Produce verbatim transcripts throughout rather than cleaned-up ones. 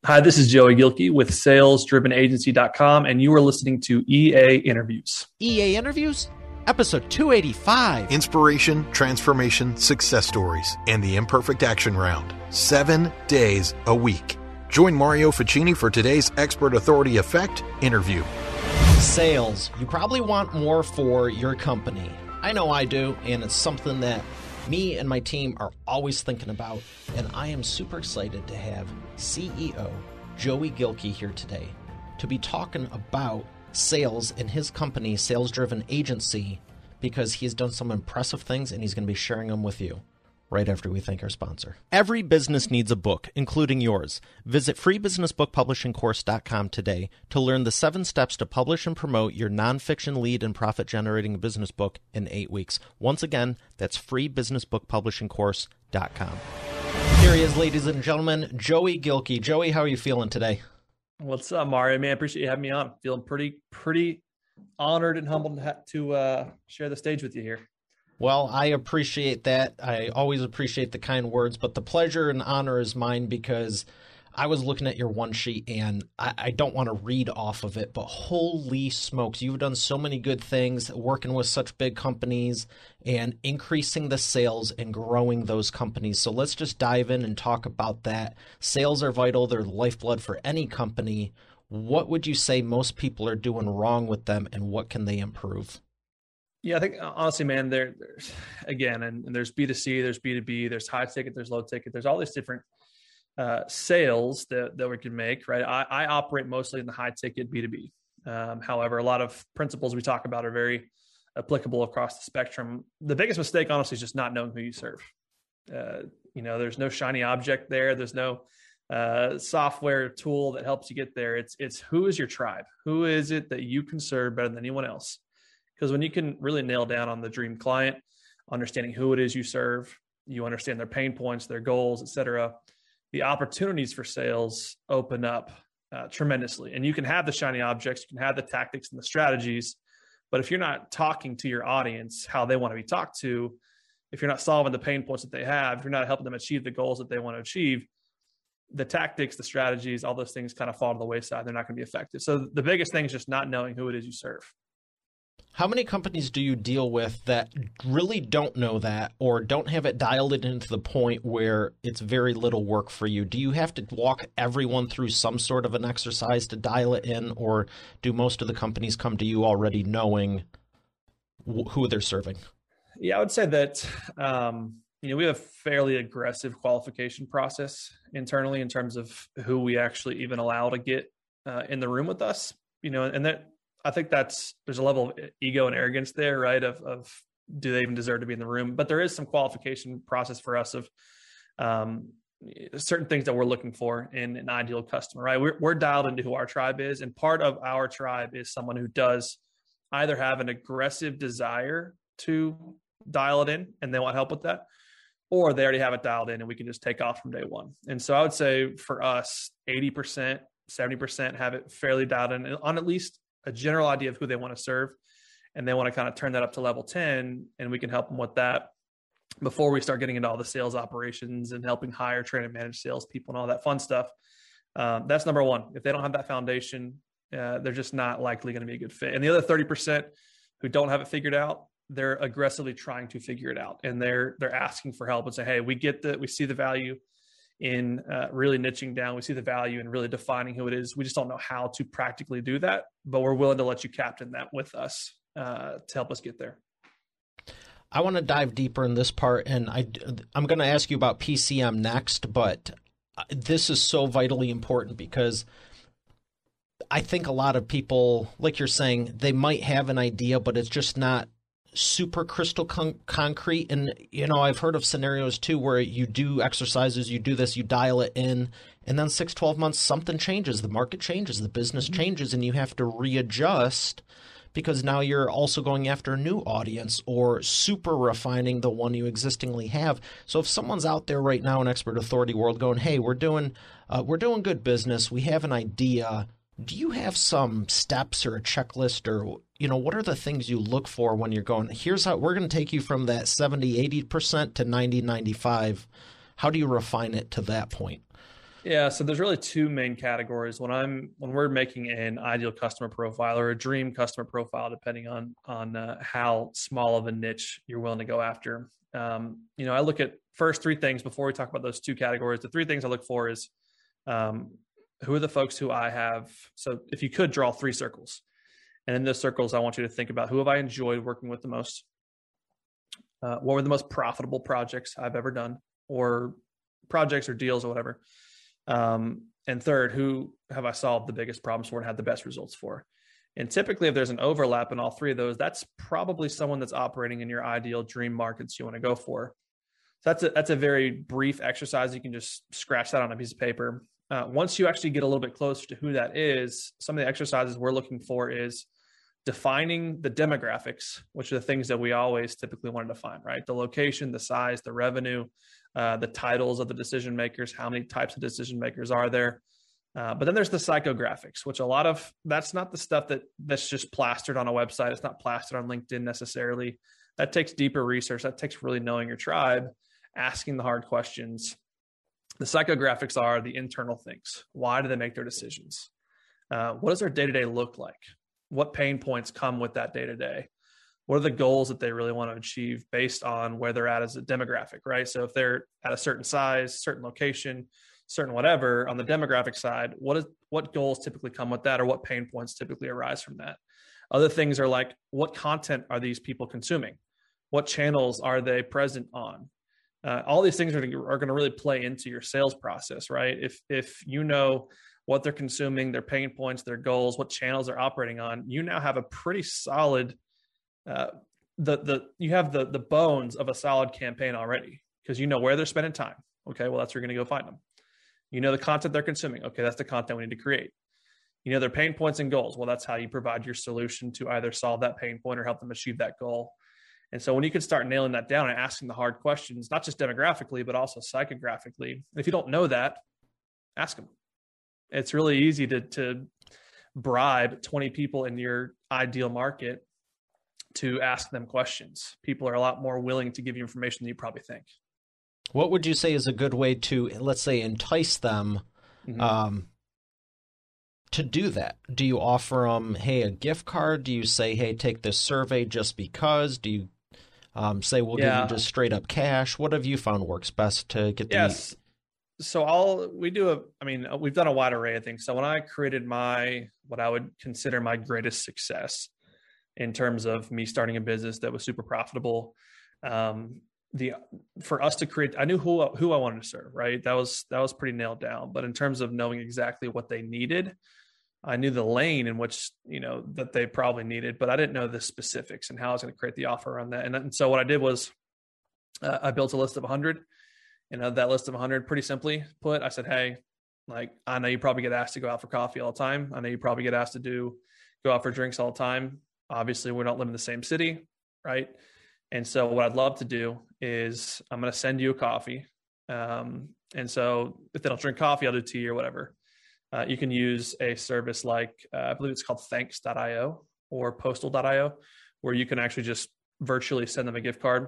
Hi, this is Joey Gilkey with sales driven agency dot com, and you are listening to E A Interviews. E A Interviews? Episode two eighty-five. Inspiration, transformation, success stories, and the Imperfect Action Round. Seven days a week. Join Mario Ficini for today's Expert Authority Effect interview. Sales. You probably want more for your company. I know I do, and it's something that me and my team are always thinking about, and I am super excited to have C E O Joey Gilkey here today to be talking about sales in his company, Sales Driven Agency, because he's done some impressive things and he's going to be sharing them with you right after we thank our sponsor. Every business needs a book, including yours. Visit free business book publishing course dot com today to learn the seven steps to publish and promote your nonfiction lead and profit-generating business book in eight weeks. Once again, that's free business book publishing course dot com. Here he is, ladies and gentlemen, Joey Gilkey. Joey, how are you feeling today? What's up, Mario? Man, I appreciate you having me on. Feeling pretty, pretty honored and humbled to, ha- to uh, share the stage with you here. Well, I appreciate that. I always appreciate the kind words, but the pleasure and honor is mine because I was looking at your one sheet and I, I don't want to read off of it, but holy smokes, you've done so many good things working with such big companies and increasing the sales and growing those companies. So let's just dive in and talk about that. Sales are vital. They're the lifeblood for any company. What would you say most people are doing wrong with them and what can they improve? Yeah, I think honestly, man, there, there's again, and, and there's B two C, there's B two B, there's high ticket, there's low ticket, there's all these different uh, sales that, that we can make, right? I, I operate mostly in the high ticket B two B. Um, however, a lot of principles we talk about are very applicable across the spectrum. The biggest mistake, honestly, is just not knowing who you serve. Uh, you know, there's no shiny object there. There's no uh, software tool that helps you get there. It's, it's who is your tribe? Who is it that you can serve better than anyone else? Because when you can really nail down on the dream client, understanding who it is you serve, you understand their pain points, their goals, et cetera, the opportunities for sales open up uh, tremendously. And you can have the shiny objects, you can have the tactics and the strategies, but if you're not talking to your audience how they want to be talked to, if you're not solving the pain points that they have, if you're not helping them achieve the goals that they want to achieve, the tactics, the strategies, all those things kind of fall to the wayside. They're not going to be effective. So the biggest thing is just not knowing who it is you serve. How many companies do you deal with that really don't know that or don't have it dialed into the point where it's very little work for you? Do you have to walk everyone through some sort of an exercise to dial it in, or do most of the companies come to you already knowing wh- who they're serving? Yeah, I would say that, um, you know, we have a fairly aggressive qualification process internally in terms of who we actually even allow to get uh, in the room with us, you know, and that, I think that's, there's a level of ego and arrogance there, right? Of, of do they even deserve to be in the room? But there is some qualification process for us of um, certain things that we're looking for in an ideal customer, right? We're, we're dialed into who our tribe is. And part of our tribe is someone who does either have an aggressive desire to dial it in and they want help with that, or they already have it dialed in and we can just take off from day one. And so I would say for us, eighty percent, seventy percent have it fairly dialed in on at least a general idea of who they want to serve. And they want to kind of turn that up to level ten, and we can help them with that before we start getting into all the sales operations and helping hire, train, and manage salespeople and all that fun stuff. Um, that's number one. If they don't have that foundation, uh, they're just not likely going to be a good fit. And the other thirty percent who don't have it figured out, they're aggressively trying to figure it out. And they're, they're asking for help and say, hey, we get that. We see the value in uh, really niching down. We see the value in really defining who it is. We just don't know how to practically do that, but we're willing to let you captain that with us uh, to help us get there. I want to dive deeper in this part, and I, I'm going to ask you about P C M next, but this is so vitally important because I think a lot of people, like you're saying, they might have an idea, but it's just not super crystal con- concrete. And, you know, I've heard of scenarios too, where you do exercises, you do this, you dial it in, and then six, twelve months, something changes, the market changes, the business mm-hmm. changes, and you have to readjust because now you're also going after a new audience or super refining the one you existingly have. So if someone's out there right now in expert authority world going, hey, we're doing, uh, we're doing good business, we have an idea, do you have some steps or a checklist, or, you know, what are the things you look for when you're going, here's how we're going to take you from that seventy, eighty percent to ninety, ninety-five. How do you refine it to that point? Yeah, so there's really two main categories. When I'm when we're making an ideal customer profile or a dream customer profile, depending on on uh, how small of a niche you're willing to go after. Um, you know, I look at first three things before we talk about those two categories. The three things I look for is um, who are the folks who I have. So if you could draw three circles, and in those circles, I want you to think about who have I enjoyed working with the most. Uh, what were the most profitable projects I've ever done, or projects or deals or whatever. Um, and third, who have I solved the biggest problems for and had the best results for? And typically, if there's an overlap in all three of those, that's probably someone that's operating in your ideal dream markets you want to go for. So that's a, that's a very brief exercise. You can just scratch that on a piece of paper. Uh, once you actually get a little bit closer to who that is, some of the exercises we're looking for is defining the demographics, which are the things that we always typically want to define, right? The location, the size, the revenue, uh, the titles of the decision makers, how many types of decision makers are there. Uh, but then there's the psychographics, which a lot of, that's not the stuff that that's just plastered on a website. It's not plastered on LinkedIn necessarily. That takes deeper research. That takes really knowing your tribe, asking the hard questions. The psychographics are the internal things. Why do they make their decisions? Uh, what does their day-to-day look like? What pain points come with that day-to-day? What are the goals that they really want to achieve based on where they're at as a demographic, right? So if they're at a certain size, certain location, certain whatever, on the demographic side, what is what goals typically come with that, or what pain points typically arise from that? Other things are like, what content are these people consuming? What channels are they present on? Uh, all these things are, are going to really play into your sales process, right? If if you know what they're consuming, their pain points, their goals, what channels they're operating on, you now have a pretty solid, uh, the the you have the the bones of a solid campaign already, because you know where they're spending time. Okay, well, that's where you're going to go find them. You know the content they're consuming. Okay, that's the content we need to create. You know their pain points and goals. Well, that's how you provide your solution to either solve that pain point or help them achieve that goal. And so when you can start nailing that down and asking the hard questions, not just demographically, but also psychographically, if you don't know that, ask them. It's really easy to, to bribe twenty people in your ideal market to ask them questions. People are a lot more willing to give you information than you probably think. What would you say is a good way to, let's say, entice them mm-hmm. um, to do that? Do you offer them, hey, a gift card? Do you say, hey, take this survey just because? Do you um, say, we'll yeah. give you just straight up cash? What have you found works best to get the... Yes. So I'll, we do a, I mean, we've done a wide array of things. So when I created my, what I would consider my greatest success in terms of me starting a business that was super profitable, um, the, for us to create, I knew who, who I wanted to serve, right? That was, that was pretty nailed down. But in terms of knowing exactly what they needed, I knew the lane in which, you know, that they probably needed, but I didn't know the specifics and how I was going to create the offer on that. And, and so what I did was uh, I built a list of one hundred. And of that list of one hundred, pretty simply put, I said, hey, like, I know you probably get asked to go out for coffee all the time. I know you probably get asked to do, go out for drinks all the time. Obviously, we don't live in the same city, right? And so what I'd love to do is I'm going to send you a coffee. Um, and so if they don't drink coffee, I'll do tea or whatever. Uh, you can use a service like, uh, I believe it's called thanks dot io or postal dot io, where you can actually just virtually send them a gift card.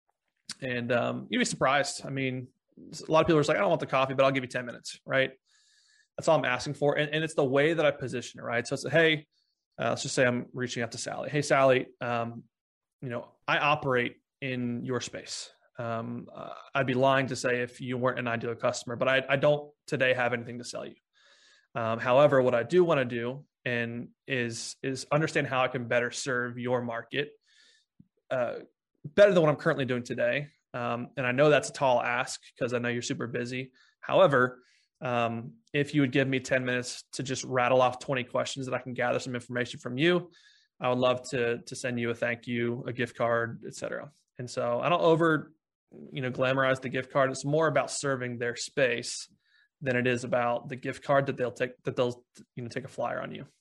And um, you'd be surprised. I mean, a lot of people are just like, I don't want the coffee, but I'll give you ten minutes, right? That's all I'm asking for. And, and it's the way that I position it, right? So it's, hey, uh, let's just say I'm reaching out to Sally. Hey, Sally, um, you know, I operate in your space. Um, uh, I'd be lying to say if you weren't an ideal customer, but I, I don't today have anything to sell you. Um, however, what I do want to do and is, is understand how I can better serve your market, uh, better than what I'm currently doing today. Um, and I know that's a tall ask because I know you're super busy. However, um, if you would give me ten minutes to just rattle off twenty questions that I can gather some information from you, I would love to, to send you a thank you, a gift card, et cetera. And so I don't over, you know, glamorize the gift card. It's more about serving their space than it is about the gift card that they'll take, that they'll, you know, take a flyer on you.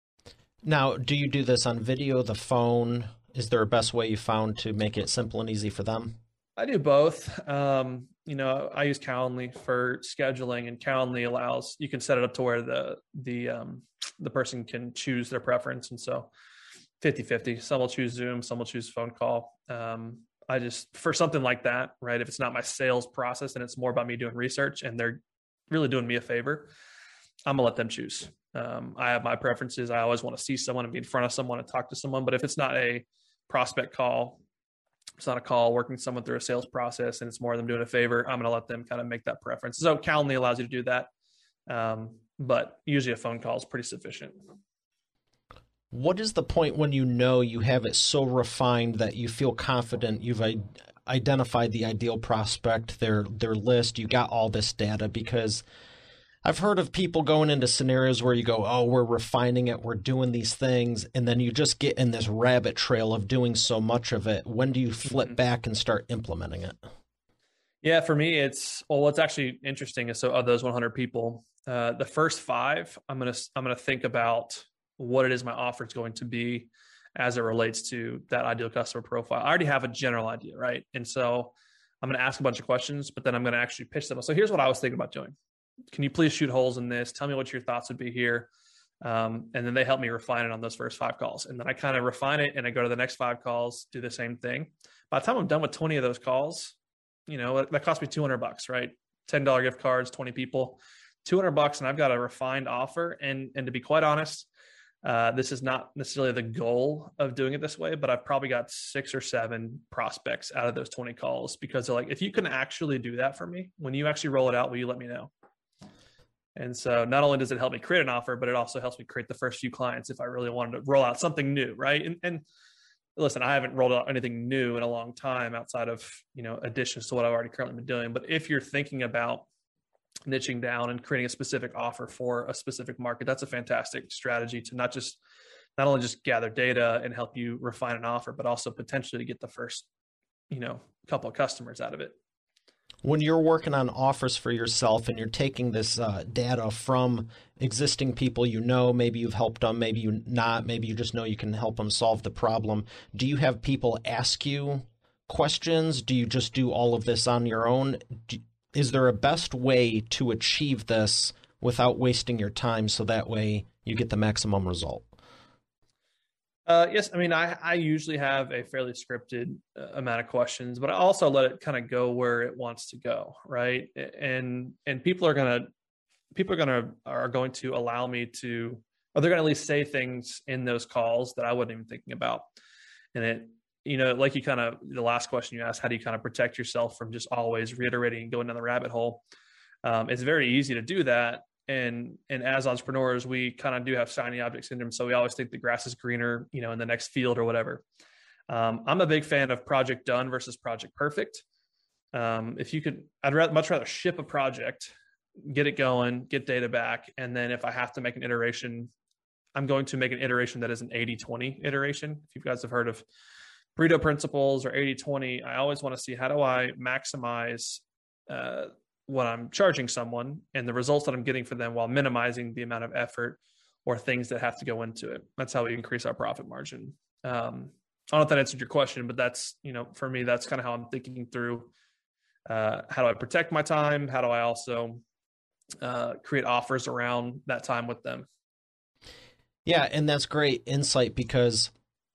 Now, do you do this on video, the phone? Is there a best way you found to make it simple and easy for them? I do both. Um, you know, I use Calendly for scheduling, and Calendly allows, you can set it up to where the, the, um, the person can choose their preference. And so fifty fifty, some will choose Zoom, some will choose phone call. Um, I just, for something like that, right? If it's not my sales process and it's more about me doing research and they're really doing me a favor, I'm gonna let them choose. Um, I have my preferences. I always want to see someone and be in front of someone and talk to someone. But if it's not a prospect call, it's not a call working someone through a sales process, and it's more of them doing a favor, I'm going to let them kind of make that preference. So Calendly allows you to do that. Um, but usually a phone call is pretty sufficient. What is the point when you know you have it so refined that you feel confident you've identified the ideal prospect, their their list, you got all this data? Because I've heard of people going into scenarios where you go, oh, we're refining it, we're doing these things, and then you just get in this rabbit trail of doing so much of it. When do you flip mm-hmm. back and start implementing it? Yeah, for me, it's, well, what's actually interesting is, so of those one hundred people, uh, the first five, I'm going to, I'm going to think about what it is my offer is going to be as it relates to that ideal customer profile. I already have a general idea, right? And so I'm going to ask a bunch of questions, but then I'm going to actually pitch them. So here's what I was thinking about doing. Can you please shoot holes in this? Tell me what your thoughts would be here. Um, and then they help me refine it on those first five calls. And then I kind of refine it and I go to the next five calls, do the same thing. By the time I'm done with twenty of those calls, you know, that cost me two hundred bucks, right? ten dollars gift cards, twenty people, two hundred bucks. And I've got a refined offer. And, and to be quite honest, uh, this is not necessarily the goal of doing it this way, but I've probably got six or seven prospects out of those twenty calls, because they're like, if you can actually do that for me, when you actually roll it out, will you let me know? And so not only does it help me create an offer, but it also helps me create the first few clients if I really wanted to roll out something new, right? And, and listen, I haven't rolled out anything new in a long time outside of, you know, additions to what I've already currently been doing. But if you're thinking about niching down and creating a specific offer for a specific market, that's a fantastic strategy to not just, not only just gather data and help you refine an offer, but also potentially get the first, you know, couple of customers out of it. When you're working on offers for yourself and you're taking this uh, data from existing people you know, maybe you've helped them, maybe you not, maybe you just know you can help them solve the problem. Do you have people ask you questions? Do you just do all of this on your own? Do, is there a best way to achieve this without wasting your time so that way you get the maximum result? Uh, yes. I mean, I, I usually have a fairly scripted uh, amount of questions, but I also let it kind of go where it wants to go. Right. And, and people are going to, people are going to, are going to allow me to, or they're going to at least say things in those calls that I wasn't even thinking about. And it, you know, like you kind of, the last question you asked, how do you kind of protect yourself from just always reiterating and going down the rabbit hole? Um, it's very easy to do that. And, and as entrepreneurs, we kind of do have shiny object syndrome. So we always think the grass is greener, you know, in the next field or whatever. Um, I'm a big fan of project done versus project perfect. Um, if you could, I'd rather, much rather ship a project, get it going, get data back. And then if I have to make an iteration, I'm going to make an iteration that is an eighty twenty iteration. If you guys have heard of Pareto principles or eighty twenty, I always want to see, how do I maximize, uh, what I'm charging someone and the results that I'm getting for them while minimizing the amount of effort or things that have to go into it. That's how we increase our profit margin. Um, I don't know if that answered your question, but that's, you know, for me, that's kind of how I'm thinking through, uh, how do I protect my time? How do I also, uh, create offers around that time with them? Yeah. And that's great insight, because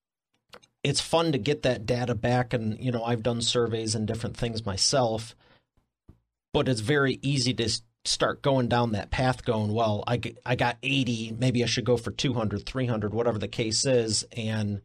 it's fun to get that data back. And, you know, I've done surveys and different things myself, but it's very easy to start going down that path going, well, I, I got eighty, maybe I should go for two hundred, three hundred, whatever the case is. And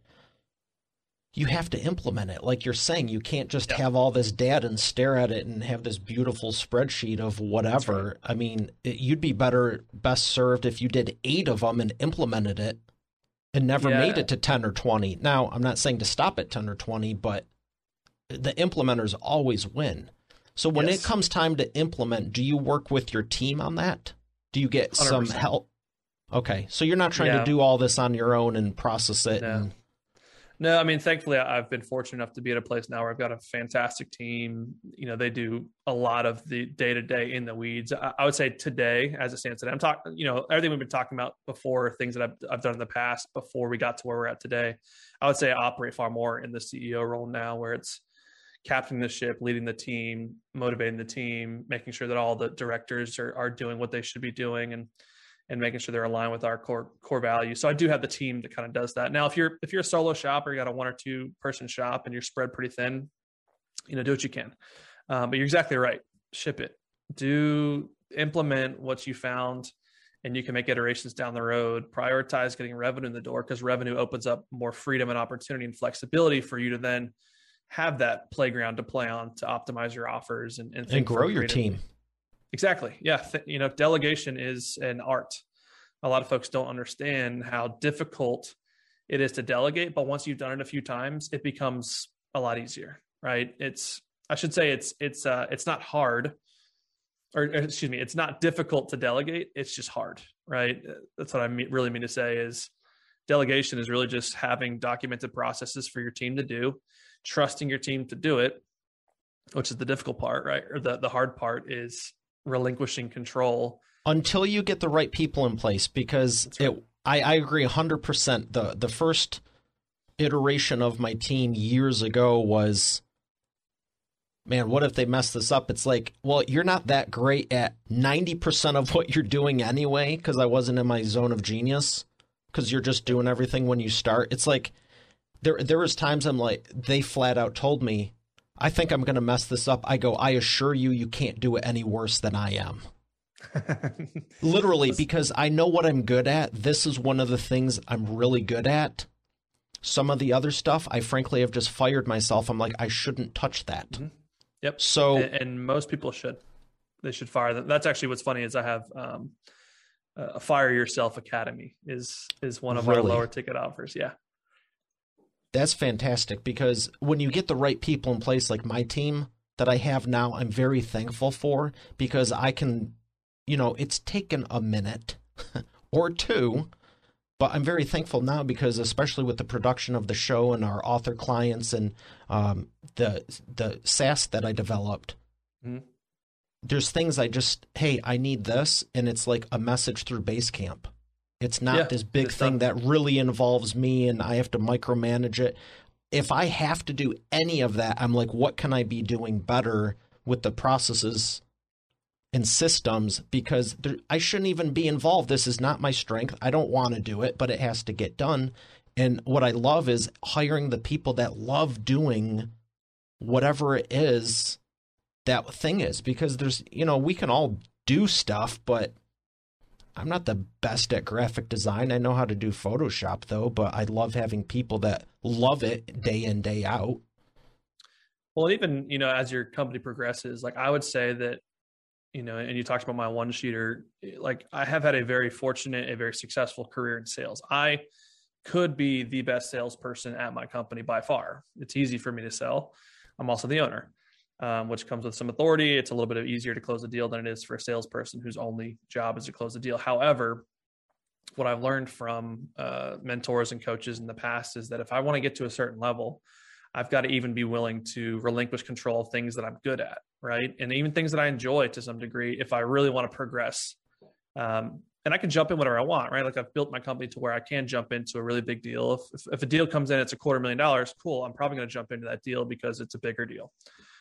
you have to implement it. Like you're saying, you can't just yeah. have all this data and stare at it and have this beautiful spreadsheet of whatever. Right. I mean, it, you'd be better, best served if you did eight of them and implemented it and never yeah. made it to ten or twenty. Now, I'm not saying to stop at ten or twenty, but the implementers always win. So when yes. it comes time to implement, do you work with your team on that? Do you get one hundred percent some help? Okay. So you're not trying yeah. to do all this on your own and process it. No. And... no, I mean, thankfully I've been fortunate enough to be at a place now where I've got a fantastic team. You know, they do a lot of the day to day in the weeds. I, I would say today, as it stands today, I'm talking, you know, everything we've been talking about before, things that I've, I've done in the past before we got to where we're at today. I would say I operate far more in the C E O role now, where it's captaining the ship, leading the team, motivating the team, making sure that all the directors are, are doing what they should be doing, and and making sure they're aligned with our core core values. So I do have the team that kind of does that. Now, if you're if you're a solo shop or you got a one or two person shop and you're spread pretty thin, you know, do what you can. Um, but you're exactly right. Ship it. Do implement what you found, and you can make iterations down the road. Prioritize getting revenue in the door, because revenue opens up more freedom and opportunity and flexibility for you to then have that playground to play on to optimize your offers and, and, and grow your team. Exactly. Yeah. Th- you know, delegation is an art. A lot of folks don't understand how difficult it is to delegate, but once you've done it a few times, it becomes a lot easier, right? It's, I should say it's, it's, uh, it's not hard, or, or excuse me, it's not difficult to delegate. It's just hard, right? That's what I mean, really mean to say is delegation is really just having documented processes for your team to do, trusting your team to do it, which is the difficult part, right? Or the, the hard part is relinquishing control. Until you get the right people in place, because right. it, I, I agree one hundred percent. The, the first iteration of my team years ago was, man, what if they mess this up? It's like, well, you're not that great at ninety percent of what you're doing anyway, because I wasn't in my zone of genius, because you're just doing everything when you start. It's like, there there was times I'm like, they flat out told me, I think I'm going to mess this up. I go, I assure you, you can't do it any worse than I am. Literally, because I know what I'm good at. This is one of the things I'm really good at. Some of the other stuff, I frankly have just fired myself. I'm like, I shouldn't touch that. Mm-hmm. Yep. So, and, and most people should. They should fire them. That's actually what's funny is I have um, a Fire Yourself Academy is is one of really? our lower ticket offers. Yeah. That's fantastic, because when you get the right people in place, like my team that I have now, I'm very thankful for, because I can, you know, it's taken a minute or two, but I'm very thankful now because especially with the production of the show and our author clients and um, the the SaaS that I developed, mm-hmm. there's things I just, hey, I need this, and it's like a message through Basecamp. It's not yeah, this big thing that really involves me and I have to micromanage it. If I have to do any of that, I'm like, what can I be doing better with the processes and systems? Because there, I shouldn't even be involved. This is not my strength. I don't want to do it, but it has to get done. And what I love is hiring the people that love doing whatever it is that thing is. Because there's, you know, we can all do stuff, but I'm not the best at graphic design. I know how to do Photoshop, though, but I love having people that love it day in, day out. Well, even, you know, as your company progresses, like I would say that, you know, and you talked about my one sheeter, like I have had a very fortunate, a very successful career in sales. I could be the best salesperson at my company by far. It's easy for me to sell. I'm also the owner. Um, which comes with some authority. It's a little bit easier to close a deal than it is for a salesperson whose only job is to close a deal. However, what I've learned from uh, mentors and coaches in the past is that if I want to get to a certain level, I've got to even be willing to relinquish control of things that I'm good at, right? And even things that I enjoy to some degree, if I really want to progress. Um, and I can jump in whatever I want, right? Like I've built my company to where I can jump into a really big deal. If, if, if a deal comes in, it's a quarter million dollars, cool. I'm probably going to jump into that deal because it's a bigger deal.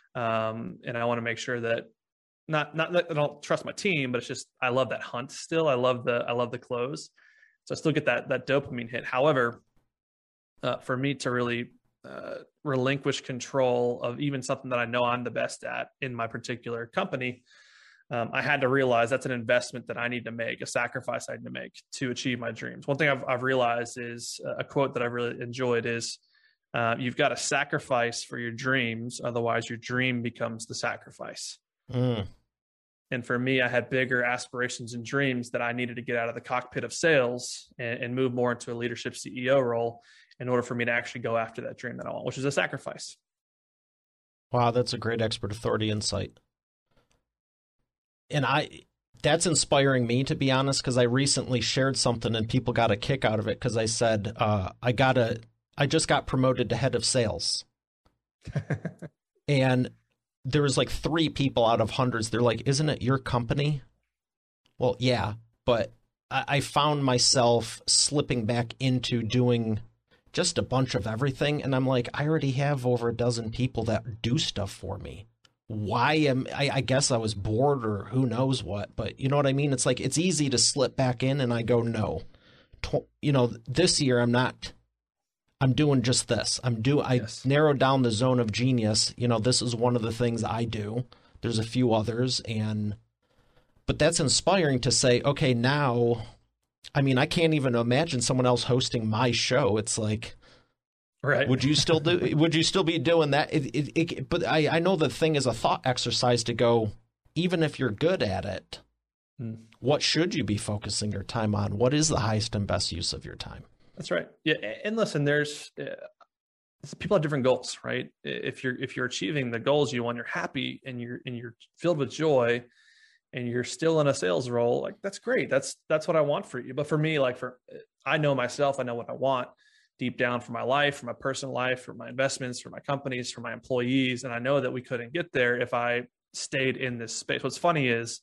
Um, and I want to make sure that not, not that I don't trust my team, but it's just, I love that hunt still. I love the, I love the close. So I still get that, that dopamine hit. However, uh, for me to really, uh, relinquish control of even something that I know I'm the best at in my particular company, um, I had to realize that's an investment that I need to make, a sacrifice I need to make to achieve my dreams. One thing I've, I've realized is a quote that I've really enjoyed is, Uh, you've got to sacrifice for your dreams. Otherwise, your dream becomes the sacrifice. Mm. And for me, I had bigger aspirations and dreams that I needed to get out of the cockpit of sales and, and move more into a leadership C E O role in order for me to actually go after that dream that I want, which is a sacrifice. Wow, that's a great expert authority insight. And I, that's inspiring me, to be honest, because I recently shared something and people got a kick out of it because I said, uh, I got to, I just got promoted to head of sales. And there was like three people out of hundreds. They're like, isn't it your company? Well, yeah, but I, I found myself slipping back into doing just a bunch of everything. And I'm like, I already have over a dozen people that do stuff for me. Why am I, I guess I was bored or who knows what, but you know what I mean? It's like, it's easy to slip back in and I go, no, to, you know, this year I'm not, I'm doing just this. I'm do. I yes. narrowed down the zone of genius. You know, this is one of the things I do. There's a few others, and but that's inspiring to say, okay, now, I mean, I can't even imagine someone else hosting my show. It's like, right. Would you still do, would you still be doing that? It, it, it, but I, I know the thing is a thought exercise to go, even if you're good at it, hmm. what should you be focusing your time on? What is the highest and best use of your time? That's right. Yeah. And listen, there's, uh, people have different goals, right? If you're, if you're achieving the goals you want, you're happy and you're, and you're filled with joy and you're still in a sales role, like that's great. That's, that's what I want for you. But for me, like for, I know myself, I know what I want deep down for my life, for my personal life, for my investments, for my companies, for my employees. And I know that we couldn't get there if I stayed in this space. What's funny is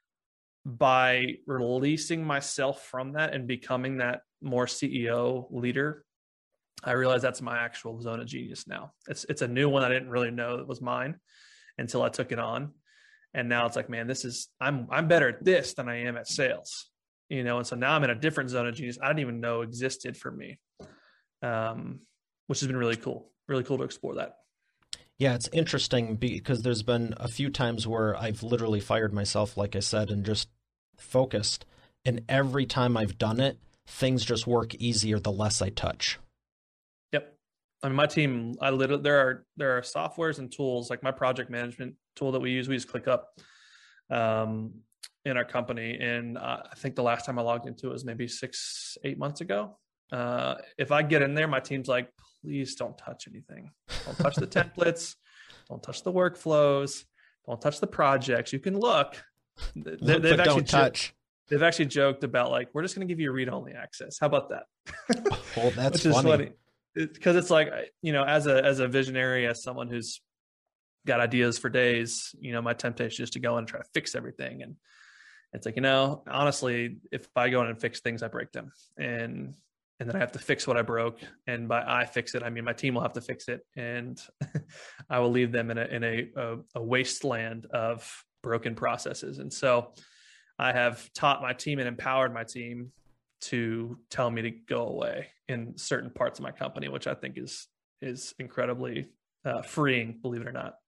by releasing myself from that and becoming that more C E O leader, I realize that's my actual zone of genius now. It's it's a new one I didn't really know that was mine until I took it on. And now it's like, man, this is, I'm I'm better at this than I am at sales. You know, and so now I'm in a different zone of genius I didn't even know existed for me. Um, which has been really cool, really cool to explore that. Yeah, it's interesting because there's been a few times where I've literally fired myself, like I said, and just focused. And every time I've done it, things just work easier the less I touch. Yep. I mean, my team, I literally, there are, there are softwares and tools like my project management tool that we use. We use ClickUp um, in our company. And uh, I think the last time I logged into it was maybe six, eight months ago. Uh, if I get in there, my team's like, please don't touch anything. Don't touch the templates. Don't touch the workflows. Don't touch the projects. You can look. They, look they've but actually don't touch. They've actually joked about like, we're just going to give you a read-only access. How about that? Well, that's Which funny. Is funny. Because it's like, you know, as a as a visionary, as someone who's got ideas for days, you know, my temptation is to go in and try to fix everything. And it's like, you know, honestly, if I go in and fix things, I break them. And and then I have to fix what I broke. And by I fix it, I mean my team will have to fix it. And I will leave them in a in a, a, a wasteland of broken processes. And so I have taught my team and empowered my team to tell me to go away in certain parts of my company, which I think is is incredibly uh, freeing, believe it or not.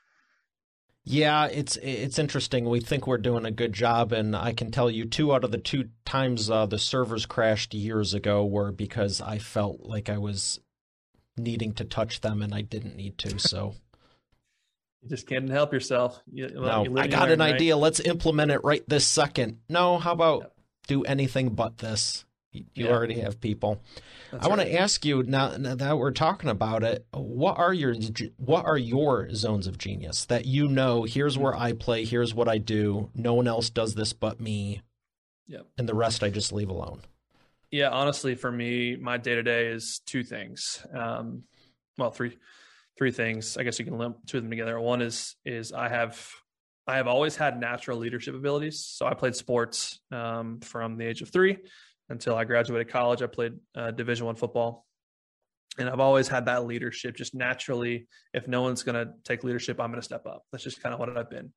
Yeah, it's it's interesting. We think we're doing a good job, and I can tell you two out of the two times uh, the servers crashed years ago were because I felt like I was needing to touch them, and I didn't need to. So you just can't help yourself. You, well, no, you I got learn, an right? idea. Let's implement it right this second. No, how about Yep. do anything but this? You Yeah. already have people. That's I want right. to ask you now, now that we're talking about it, what are your what are your zones of genius that you know? Here's where I play. Here's what I do. No one else does this but me. Yep. And the rest I just leave alone. Yeah, honestly, for me, my day to day is two things. Um, well, three, three things. I guess you can lump two of them together. One is is I have I have always had natural leadership abilities. So I played sports um, from the age of three until I graduated college. I played uh, Division One football, and I've always had that leadership. Just naturally, if no one's going to take leadership, I'm going to step up. That's just kind of what I've been.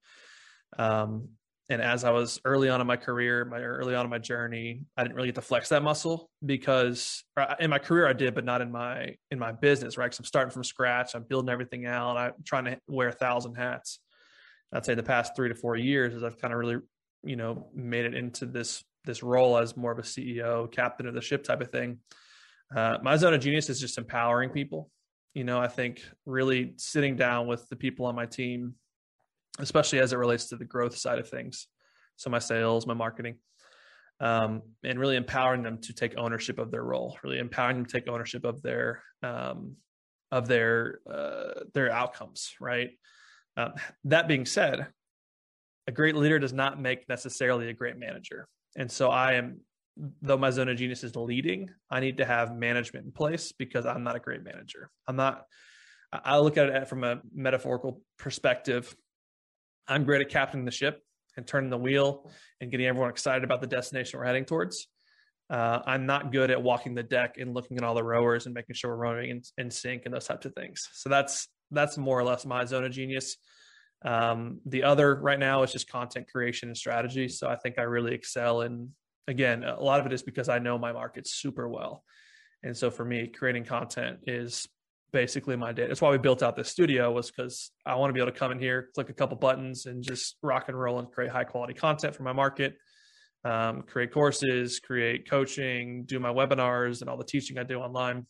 Um, And as I was early on in my career, my early on in my journey, I didn't really get to flex that muscle because in my career I did, but not in my in my business, right? Because I'm starting from scratch, I'm building everything out, I'm trying to wear a thousand hats. I'd say the past three to four years, as I've kind of really, you know, made it into this this role as more of a C E O, captain of the ship type of thing. Uh, my zone of genius is just empowering people. You know, I think really sitting down with the people on my team, especially as it relates to the growth side of things. So my sales, my marketing, um, and really empowering them to take ownership of their role, really empowering them to take ownership of their, um, of their, uh, their outcomes. Right. Um, that being said, a great leader does not make necessarily a great manager. And so I am, though my zone of genius is leading, I need to have management in place because I'm not a great manager. I'm not, I look at it from a metaphorical perspective. I'm great at captaining the ship and turning the wheel and getting everyone excited about the destination we're heading towards. Uh, I'm not good at walking the deck and looking at all the rowers and making sure we're rowing in, in sync and those types of things. So that's that's more or less my zone of genius. Um, the other right now is just content creation and strategy. So I think I really excel in, again, a lot of it is because I know my market super well. And so for me, creating content is basically my day. That's why we built out this studio, was because I want to be able to come in here, click a couple buttons, and just rock and roll and create high quality content for my market, um, create courses, create coaching, do my webinars and all the teaching I do online.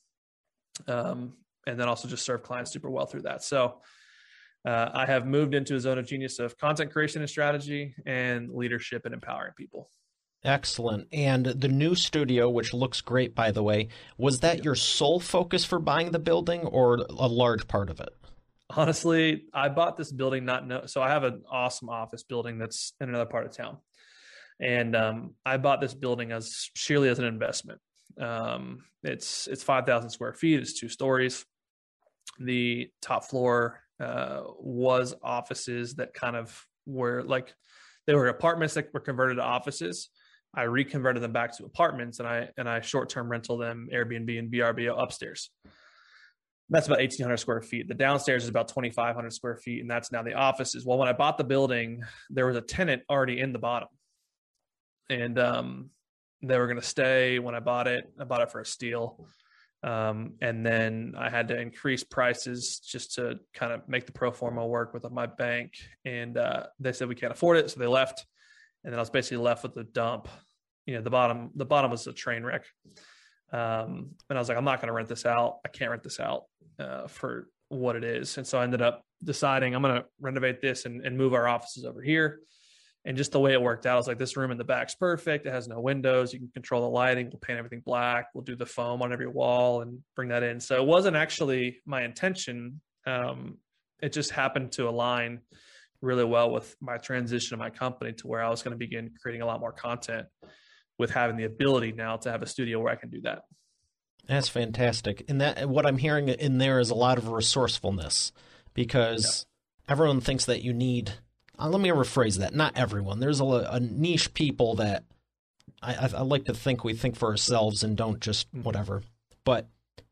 Um, and then also just serve clients super well through that. So uh, I have moved into a zone of genius of content creation and strategy and leadership and empowering people. Excellent. And the new studio, which looks great, by the way, was that your sole focus for buying the building, or a large part of it? Honestly, I bought this building not know. So I have an awesome office building that's in another part of town. And um, I bought this building as sheerly as an investment. Um, it's, it's five thousand square feet. It's two stories. The top floor uh, was offices that kind of were like, they were apartments that were converted to offices. I reconverted them back to apartments, and I and I short-term rental them Airbnb and V R B O upstairs. That's about eighteen hundred square feet. The downstairs is about twenty-five hundred square feet, and that's now the offices. Well, when I bought the building, there was a tenant already in the bottom, and um, they were going to stay. When I bought it, I bought it for a steal, um, and then I had to increase prices just to kind of make the pro forma work with my bank, and uh, they said we can't afford it, so they left. And then I was basically left with the dump. You know, the bottom, the bottom was a train wreck. Um, and I was like, I'm not going to rent this out. I can't rent this out uh, for what it is. And so I ended up deciding I'm going to renovate this and, and move our offices over here. And just the way it worked out, I was like, this room in the back's perfect. It has no windows. You can control the lighting. We'll paint everything black. We'll do the foam on every wall and bring that in. So it wasn't actually my intention. Um, it just happened to align really well with my transition of my company to where I was going to begin creating a lot more content, with having the ability now to have a studio where I can do that. That's fantastic. And that, what I'm hearing in there is a lot of resourcefulness, because yeah. everyone thinks that you need, uh, let me rephrase that. Not everyone. There's a, a niche people that I, I, I like to think we think for ourselves and don't just whatever, but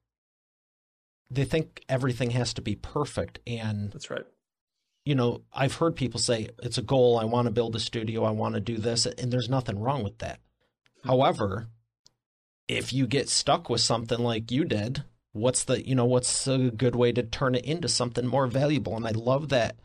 they think everything has to be perfect. And that's right. You know, I've heard people say it's a goal. I want to build a studio. I want to do this. And there's nothing wrong with that. However, if you get stuck with something like you did, what's the, you know, what's a good way to turn it into something more valuable? And I love that.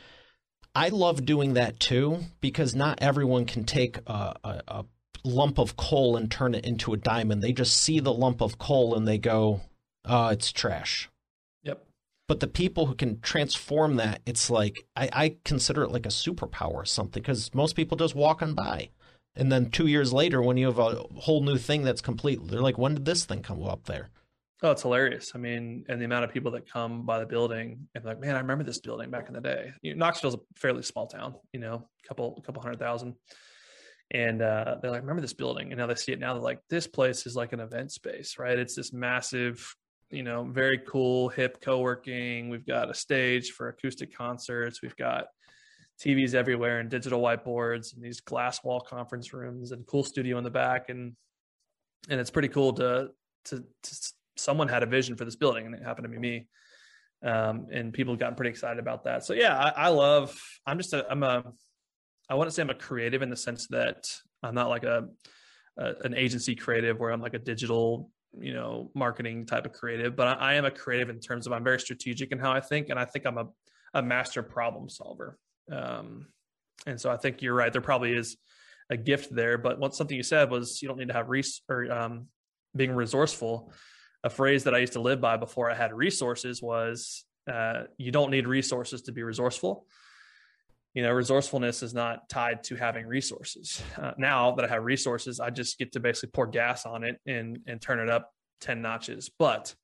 I love doing that too, because not everyone can take a, a, a lump of coal and turn it into a diamond. They just see the lump of coal and they go, oh, it's trash. Yep. But the people who can transform that, it's like, I, I consider it like a superpower or something, because most people just walk on by. And then two years later, when you have a whole new thing that's complete, they're like, when did this thing come up there? Oh, it's hilarious. I mean, and the amount of people that come by the building and like, man, I remember this building back in the day. You know, Knoxville's a fairly small town, you know, a couple, a couple hundred thousand. And uh, they're like, remember this building? And now they see it now. They're like, this place is like an event space, right? It's this massive, you know, very cool, hip co-working. We've got a stage for acoustic concerts. We've got T Vs everywhere and digital whiteboards and these glass wall conference rooms and cool studio in the back. And, and it's pretty cool to, to, to someone had a vision for this building, and it happened to be me. Um, and people have gotten pretty excited about that. So yeah, I, I love, I'm just a, I'm a, I wouldn't say I'm a creative in the sense that I'm not like a, a an agency creative where I'm like a digital, you know, marketing type of creative, but I, I am a creative in terms of I'm very strategic in how I think. And I think I'm a, a master problem solver. Um, and so I think you're right. There probably is a gift there, but what something you said was you don't need to have res or, um, being resourceful. A phrase that I used to live by before I had resources was, uh, you don't need resources to be resourceful. You know, resourcefulness is not tied to having resources. Uh, now that I have resources, I just get to basically pour gas on it and, and turn it up ten notches. But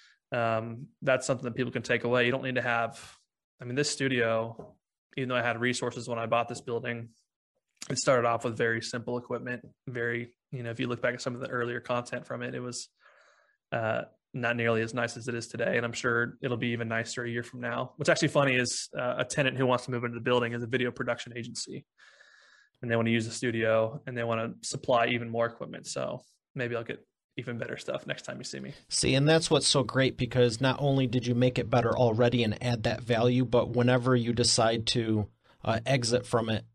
um, that's something that people can take away. You don't need to have, I mean, this studio, even though I had resources when I bought this building, it started off with very simple equipment. Very, you know, if you look back at some of the earlier content from it, it was uh, not nearly as nice as it is today. And I'm sure it'll be even nicer a year from now. What's actually funny is uh, a tenant who wants to move into the building is a video production agency, and they want to use the studio and they want to supply even more equipment. So maybe I'll get even better stuff next time you see me. See, and that's what's so great, because not only did you make it better already and add that value, but whenever you decide to uh, exit from it,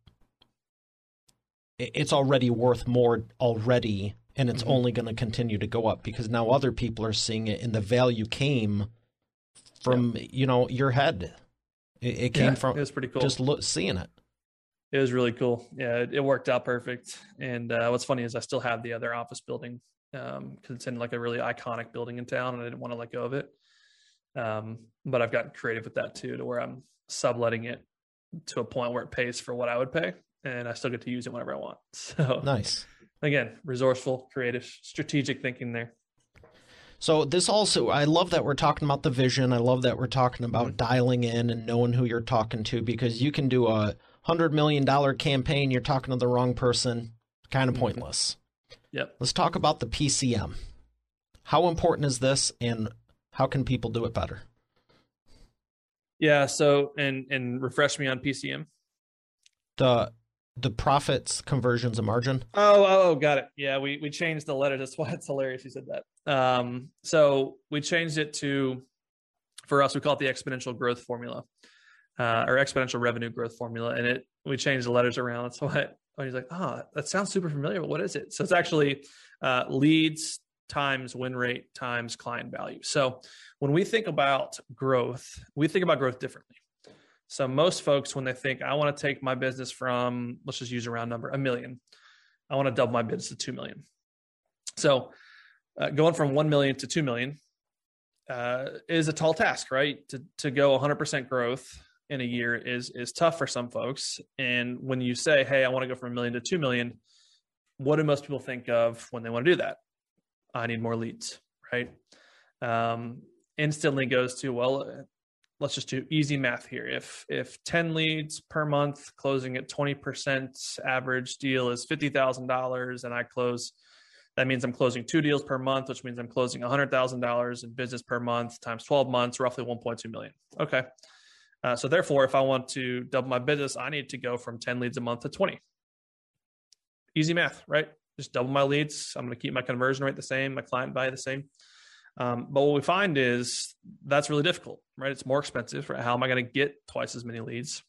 it's already worth more already. And it's mm-hmm. only going to continue to go up, because now other people are seeing it, and the value came from, yeah. you know, your head. It, it came yeah, from it was pretty cool. Just look, seeing it. It was really cool. Yeah, it, it worked out perfect. And uh, what's funny is I still have the other office building because um, it's in like a really iconic building in town, and I didn't want to let go of it. Um, but I've gotten creative with that too, to where I'm subletting it to a point where it pays for what I would pay, and I still get to use it whenever I want. So nice. Again, resourceful, creative, strategic thinking there. So this also, I love that we're talking about the vision. I love that we're talking about mm-hmm. dialing in and knowing who you're talking to, because you can do a one hundred million dollars campaign. You're talking to the wrong person, kind of pointless. Yep. Let's talk about the P C M. How important is this, and how can people do it better? Yeah. So, and, and refresh me on P C M. The The profits, conversions, and margin. Oh, oh, got it. Yeah, we we changed the letter. That's why it's hilarious you said that. Um, so we changed it to, for us, we call it the exponential growth formula, uh, or exponential revenue growth formula, and it we changed the letters around. That's why when he's like, oh, that sounds super familiar, but what is it? So it's actually uh, leads times win rate times client value. So when we think about growth, we think about growth differently. So most folks, when they think, I want to take my business from, let's just use a round number, a million, I want to double my business to two million. So uh, going from one million to two million uh, is a tall task, right? To to go one hundred percent growth in a year is is tough for some folks. And when you say, hey, I want to go from a million to two million, what do most people think of when they want to do that? I need more leads, right? Um, instantly goes to, well, let's just do easy math here. If if ten leads per month, closing at twenty percent average deal is fifty thousand dollars, and I close, that means I'm closing two deals per month, which means I'm closing one hundred thousand dollars in business per month times twelve months, roughly one point two million. Okay. Uh, so therefore, if I want to double my business, I need to go from ten leads a month to twenty. Easy math, right? Just double my leads. I'm going to keep my conversion rate the same, my client value the same. Um, but what we find is that's really difficult, right? It's more expensive. Right? How am I going to get twice as many leads?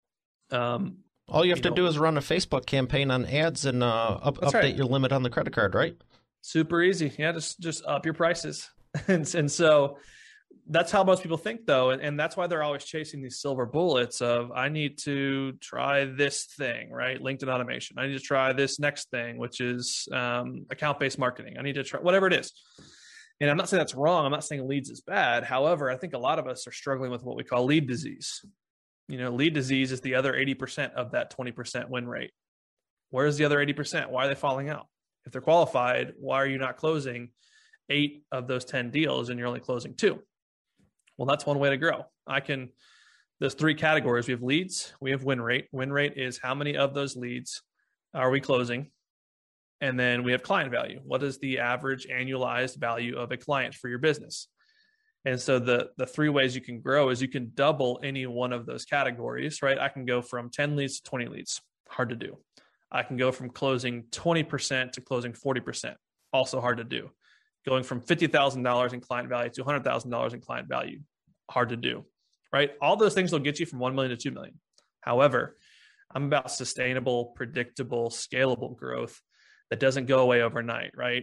Um, All you have you to know, do is run a Facebook campaign on ads and uh, up, update right. your limit on the credit card, right? Super easy. Yeah, just just up your prices. and, and so that's how most people think, though. And, and that's why they're always chasing these silver bullets of, I need to try this thing, right? LinkedIn automation. I need to try this next thing, which is um, account-based marketing. I need to try whatever it is. And I'm not saying that's wrong. I'm not saying leads is bad. However, I think a lot of us are struggling with what we call lead disease. You know, lead disease is the other eighty percent of that twenty percent win rate. Where's the other eighty percent? Why are they falling out? If they're qualified, why are you not closing eight of those ten deals and you're only closing two? Well, that's one way to grow. I can, there's three categories. We have leads, we have win rate. Win rate is how many of those leads are we closing? And then we have client value. What is the average annualized value of a client for your business? And so the, the three ways you can grow is you can double any one of those categories, right? I can go from ten leads to twenty leads. Hard to do. I can go from closing twenty percent to closing forty percent. Also hard to do. Going from fifty thousand dollars in client value to one hundred thousand dollars in client value. Hard to do, right? All those things will get you from one million to two million. However, I'm about sustainable, predictable, scalable growth that doesn't go away overnight, right?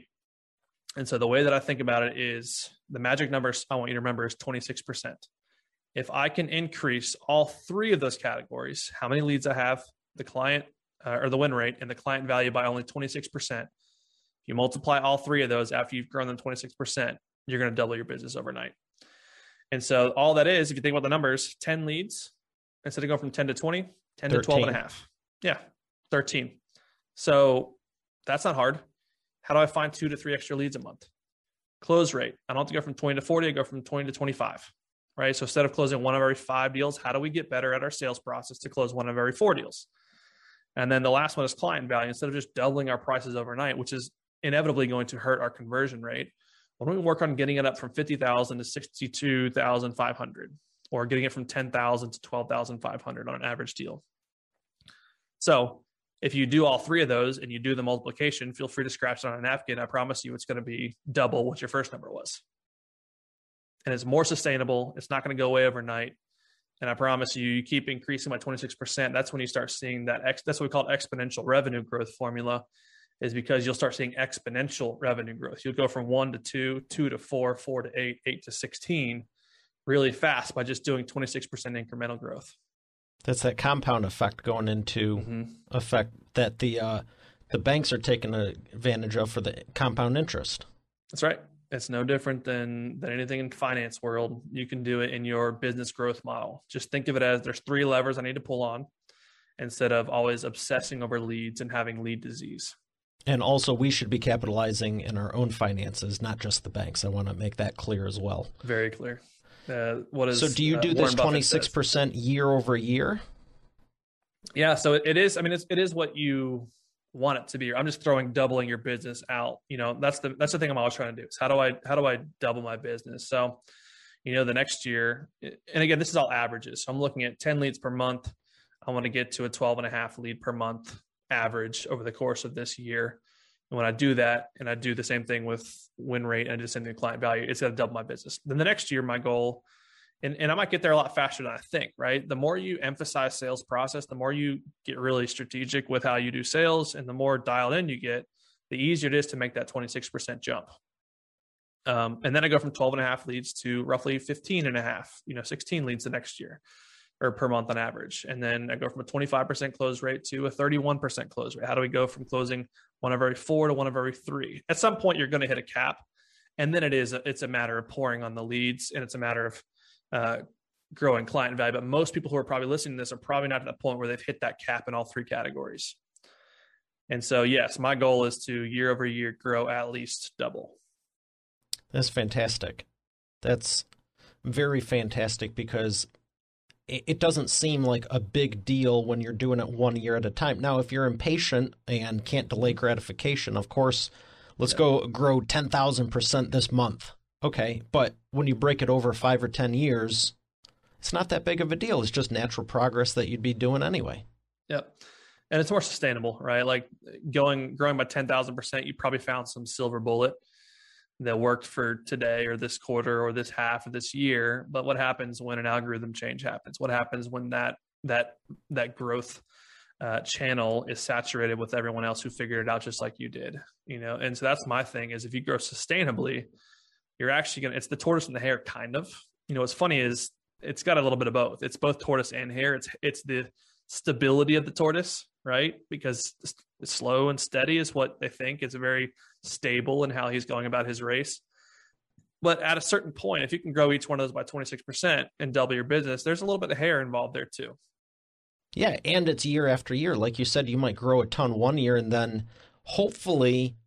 And so the way that I think about it is the magic numbers I want you to remember is twenty-six percent. If I can increase all three of those categories, how many leads I have, the client uh, or the win rate and the client value by only twenty-six percent, if you multiply all three of those after you've grown them twenty-six percent, you're going to double your business overnight. And so all that is, if you think about the numbers, ten leads, instead of going from ten to twenty, ten to twelve and a half. Yeah, thirteen. So that's not hard. How do I find two to three extra leads a month? Close rate. I don't have to go from twenty to forty. I go from twenty to twenty-five, right? So instead of closing one of every five deals, how do we get better at our sales process to close one of every four deals? And then the last one is client value. Instead of just doubling our prices overnight, which is inevitably going to hurt our conversion rate, why don't we work on getting it up from fifty thousand to sixty-two thousand five hundred, or getting it from ten thousand to twelve thousand five hundred on an average deal? So if you do all three of those and you do the multiplication, feel free to scratch it on a napkin. I promise you it's going to be double what your first number was. And it's more sustainable. It's not going to go away overnight. And I promise you, you keep increasing by twenty-six percent. That's when you start seeing that. Ex- that's what we call exponential revenue growth formula, is because you'll start seeing exponential revenue growth. You'll go from one to two, two to four, four to eight, eight to sixteen. really fast by just doing twenty-six percent incremental growth. That's that compound effect going into mm-hmm. effect that the uh, the banks are taking advantage of for the compound interest. That's right. It's no different than than anything in finance world. You can do it in your business growth model. Just think of it as there's three levers I need to pull on instead of always obsessing over leads and having lead disease. And also, we should be capitalizing in our own finances, not just the banks. I want to make that clear as well. Very clear. Uh, what is, so do you do uh, this twenty-six percent year over year? Yeah, so it, it is. I mean, it's, it is what you want it to be. I'm just throwing doubling your business out. You know, that's the that's the thing I'm always trying to do. Is how do I how do I double my business? So, you know, the next year, and again, this is all averages. So I'm looking at ten leads per month. I want to get to a twelve and a half lead per month average over the course of this year. And when I do that, and I do the same thing with win rate and I do the same thing with client value, it's going to double my business. Then the next year, my goal, and, and I might get there a lot faster than I think, right? The more you emphasize sales process, the more you get really strategic with how you do sales, and the more dialed in you get, the easier it is to make that twenty-six percent jump. Um, and then I go from twelve and a half leads to roughly fifteen and a half, you know, sixteen leads the next year, or per month on average. And then I go from a twenty-five percent close rate to a thirty-one percent close rate. How do we go from closing one of every four to one of every three? At some point, you're going to hit a cap. And then it is, it's a matter of pouring on the leads, and it's a matter of uh, growing client value. But most people who are probably listening to this are probably not at the point where they've hit that cap in all three categories. And so, yes, my goal is to year over year grow at least double. That's fantastic. That's very fantastic, because it doesn't seem like a big deal when you're doing it one year at a time. Now, if you're impatient and can't delay gratification, of course, let's yeah. go grow ten thousand percent this month. Okay, but when you break it over five or ten years, it's not that big of a deal. It's just natural progress that you'd be doing anyway. Yep. And it's more sustainable, right? Like going growing by ten thousand percent, you probably found some silver bullet that worked for today or this quarter or this half of this year. But what happens when an algorithm change happens? What happens when that that that growth uh, channel is saturated with everyone else who figured it out just like you did? You know, and so that's my thing is if you grow sustainably, you're actually gonna. It's the tortoise and the hare, kind of. You know, what's funny is it's got a little bit of both. It's both tortoise and hare. It's it's the stability of the tortoise, right? Because slow and steady is what they think is very stable in how he's going about his race. But at a certain point, if you can grow each one of those by twenty-six percent and double your business, there's a little bit of hair involved there too. Yeah, and it's year after year. Like you said, you might grow a ton one year, and then hopefully,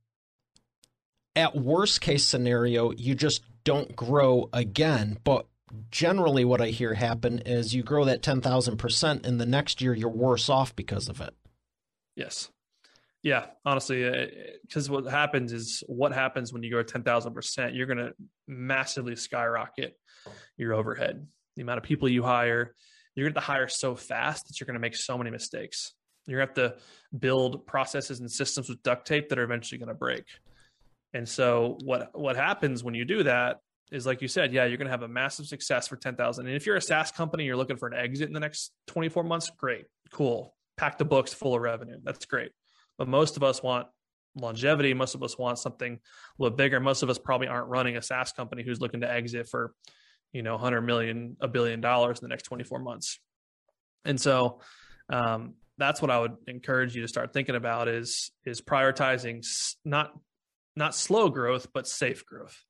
at worst case scenario, you just don't grow again. But generally what I hear happen is you grow that ten thousand percent, and the next year you're worse off because of it. Yes. Yeah, honestly, because what happens is what happens when you go ten thousand percent, you're going to massively skyrocket your overhead. The amount of people you hire, you're going to hire so fast that you're going to make so many mistakes. You're going to have to build processes and systems with duct tape that are eventually going to break. And so what, what happens when you do that is, like you said, yeah, you're going to have a massive success for ten thousand. And if you're a SaaS company, you're looking for an exit in the next twenty-four months, great, cool. Pack the books full of revenue. That's great. But most of us want longevity. Most of us want something a little bigger. Most of us probably aren't running a SaaS company who's looking to exit for, you know, one hundred million, a billion dollars in the next twenty-four months. And so um, that's what I would encourage you to start thinking about is, is prioritizing not, not slow growth, but safe growth.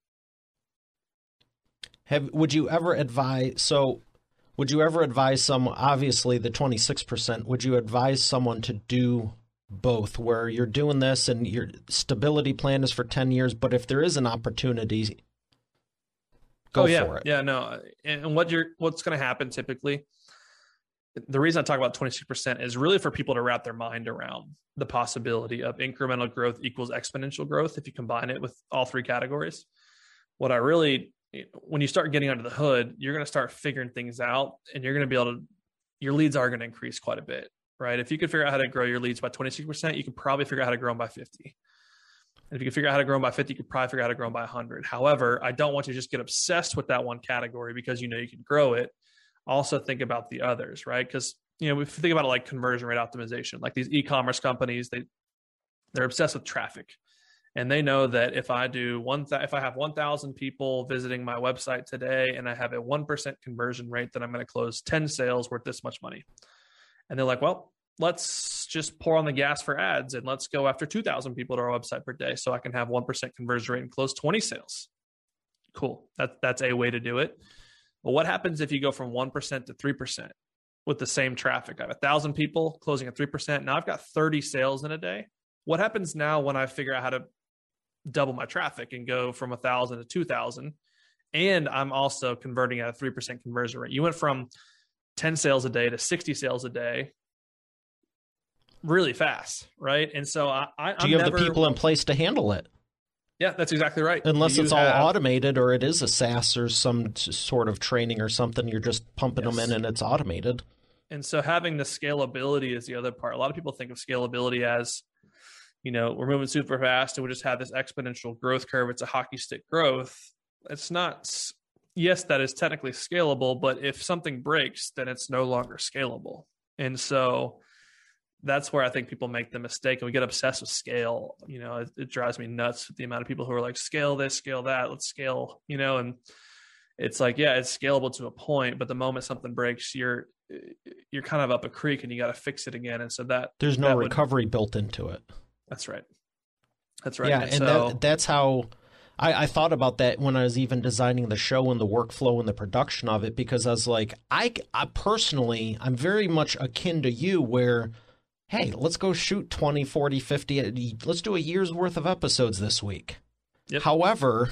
Have, would you ever advise, so would you ever advise someone, obviously the twenty-six percent, would you advise someone to do both, where you're doing this and your stability plan is for ten years, but if there is an opportunity, go oh, yeah. for it? Yeah, no. And what you're, what's going to happen typically, the reason I talk about twenty-six percent is really for people to wrap their mind around the possibility of incremental growth equals exponential growth if you combine it with all three categories. What I really, when you start getting under the hood, you're going to start figuring things out, and you're going to be able to, your leads are going to increase quite a bit. Right? If you could figure out how to grow your leads by twenty-six percent, you could probably figure out how to grow them by fifty. And if you could figure out how to grow them by fifty, you could probably figure out how to grow them by one hundred. However, I don't want you to just get obsessed with that one category because you know you can grow it. Also think about the others, right? Because, you know, if you think about it like conversion rate optimization, like these e-commerce companies, they, they're obsessed with traffic. And they know that if I do one, th- if I have one thousand people visiting my website today and I have a one percent conversion rate, then I'm going to close ten sales worth this much money. And they're like, well, let's just pour on the gas for ads and let's go after two thousand people to our website per day so I can have one percent conversion rate and close twenty sales. Cool. That, that's a way to do it. But what happens if you go from one percent to three percent with the same traffic? I have a thousand people closing at three percent. Now I've got thirty sales in a day. What happens now when I figure out how to double my traffic and go from a thousand to two thousand? And I'm also converting at a three percent conversion rate. You went from ten sales a day to sixty sales a day really fast, right? And so I, I do you I'm have never, the people in place to handle it? Yeah, that's exactly right. Unless you it's all have, automated or it is a SaaS or some sort of training or something, you're just pumping yes. them in and it's automated. And so having the scalability is the other part. A lot of people think of scalability as, you know, we're moving super fast and we just have this exponential growth curve. It's a hockey stick growth. It's not, yes, that is technically scalable, but if something breaks, then it's no longer scalable. And so that's where I think people make the mistake and we get obsessed with scale. You know, it, it drives me nuts with the amount of people who are like, scale this, scale that, let's scale, you know, and it's like, yeah, it's scalable to a point, but the moment something breaks, you're, you're kind of up a creek and you got to fix it again. And so that there's no that recovery would, built into it. That's right. That's right. Yeah. And, and so, that, that's how I, I thought about that when I was even designing the show and the workflow and the production of it, because I was like, I, I personally, I'm very much akin to you where, hey, let's go shoot twenty, forty, fifty, let's do a year's worth of episodes this week. Yep. However,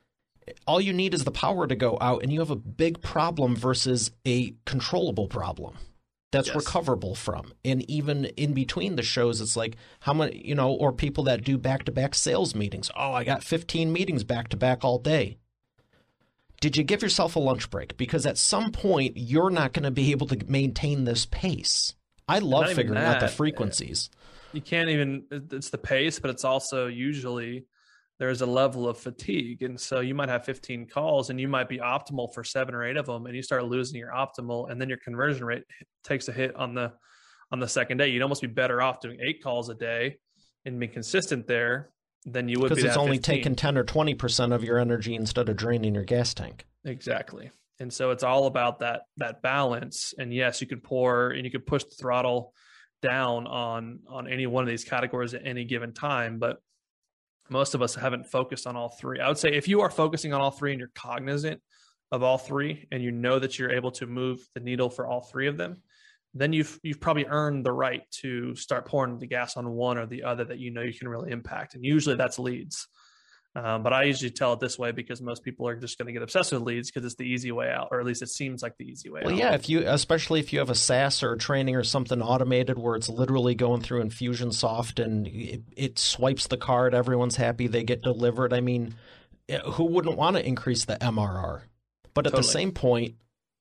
all you need is the power to go out and you have a big problem versus a controllable problem that's yes. recoverable from. And even in between the shows, it's like how many, you know, or people that do back-to-back sales meetings. Oh, I got fifteen meetings back-to-back all day. Did you give yourself a lunch break? Because at some point, you're not going to be able to maintain this pace. I love figuring that, out the frequencies. You can't even, it's the pace, but it's also usually there's a level of fatigue. And so you might have fifteen calls and you might be optimal for seven or eight of them and you start losing your optimal and then your conversion rate takes a hit on the, on the second day. You'd almost be better off doing eight calls a day and being consistent there than you would be. Because it's only fifteen. Taking ten or twenty percent of your energy instead of draining your gas tank. Exactly. And so it's all about that, that balance. And yes, you could pour and you could push the throttle down on, on any one of these categories at any given time. But most of us haven't focused on all three. I would say if you are focusing on all three and you're cognizant of all three, and you know that you're able to move the needle for all three of them, then you've, you've probably earned the right to start pouring the gas on one or the other that you know you can really impact. And usually that's leads. Um, but I usually tell it this way because most people are just going to get obsessed with leads because it's the easy way out, or at least it seems like the easy way well, out. Well, yeah, if you, especially if you have a SaaS or a training or something automated where it's literally going through Infusionsoft and it, it swipes the card, everyone's happy, they get delivered. I mean, who wouldn't want to increase the M R R? But at totally. the same point,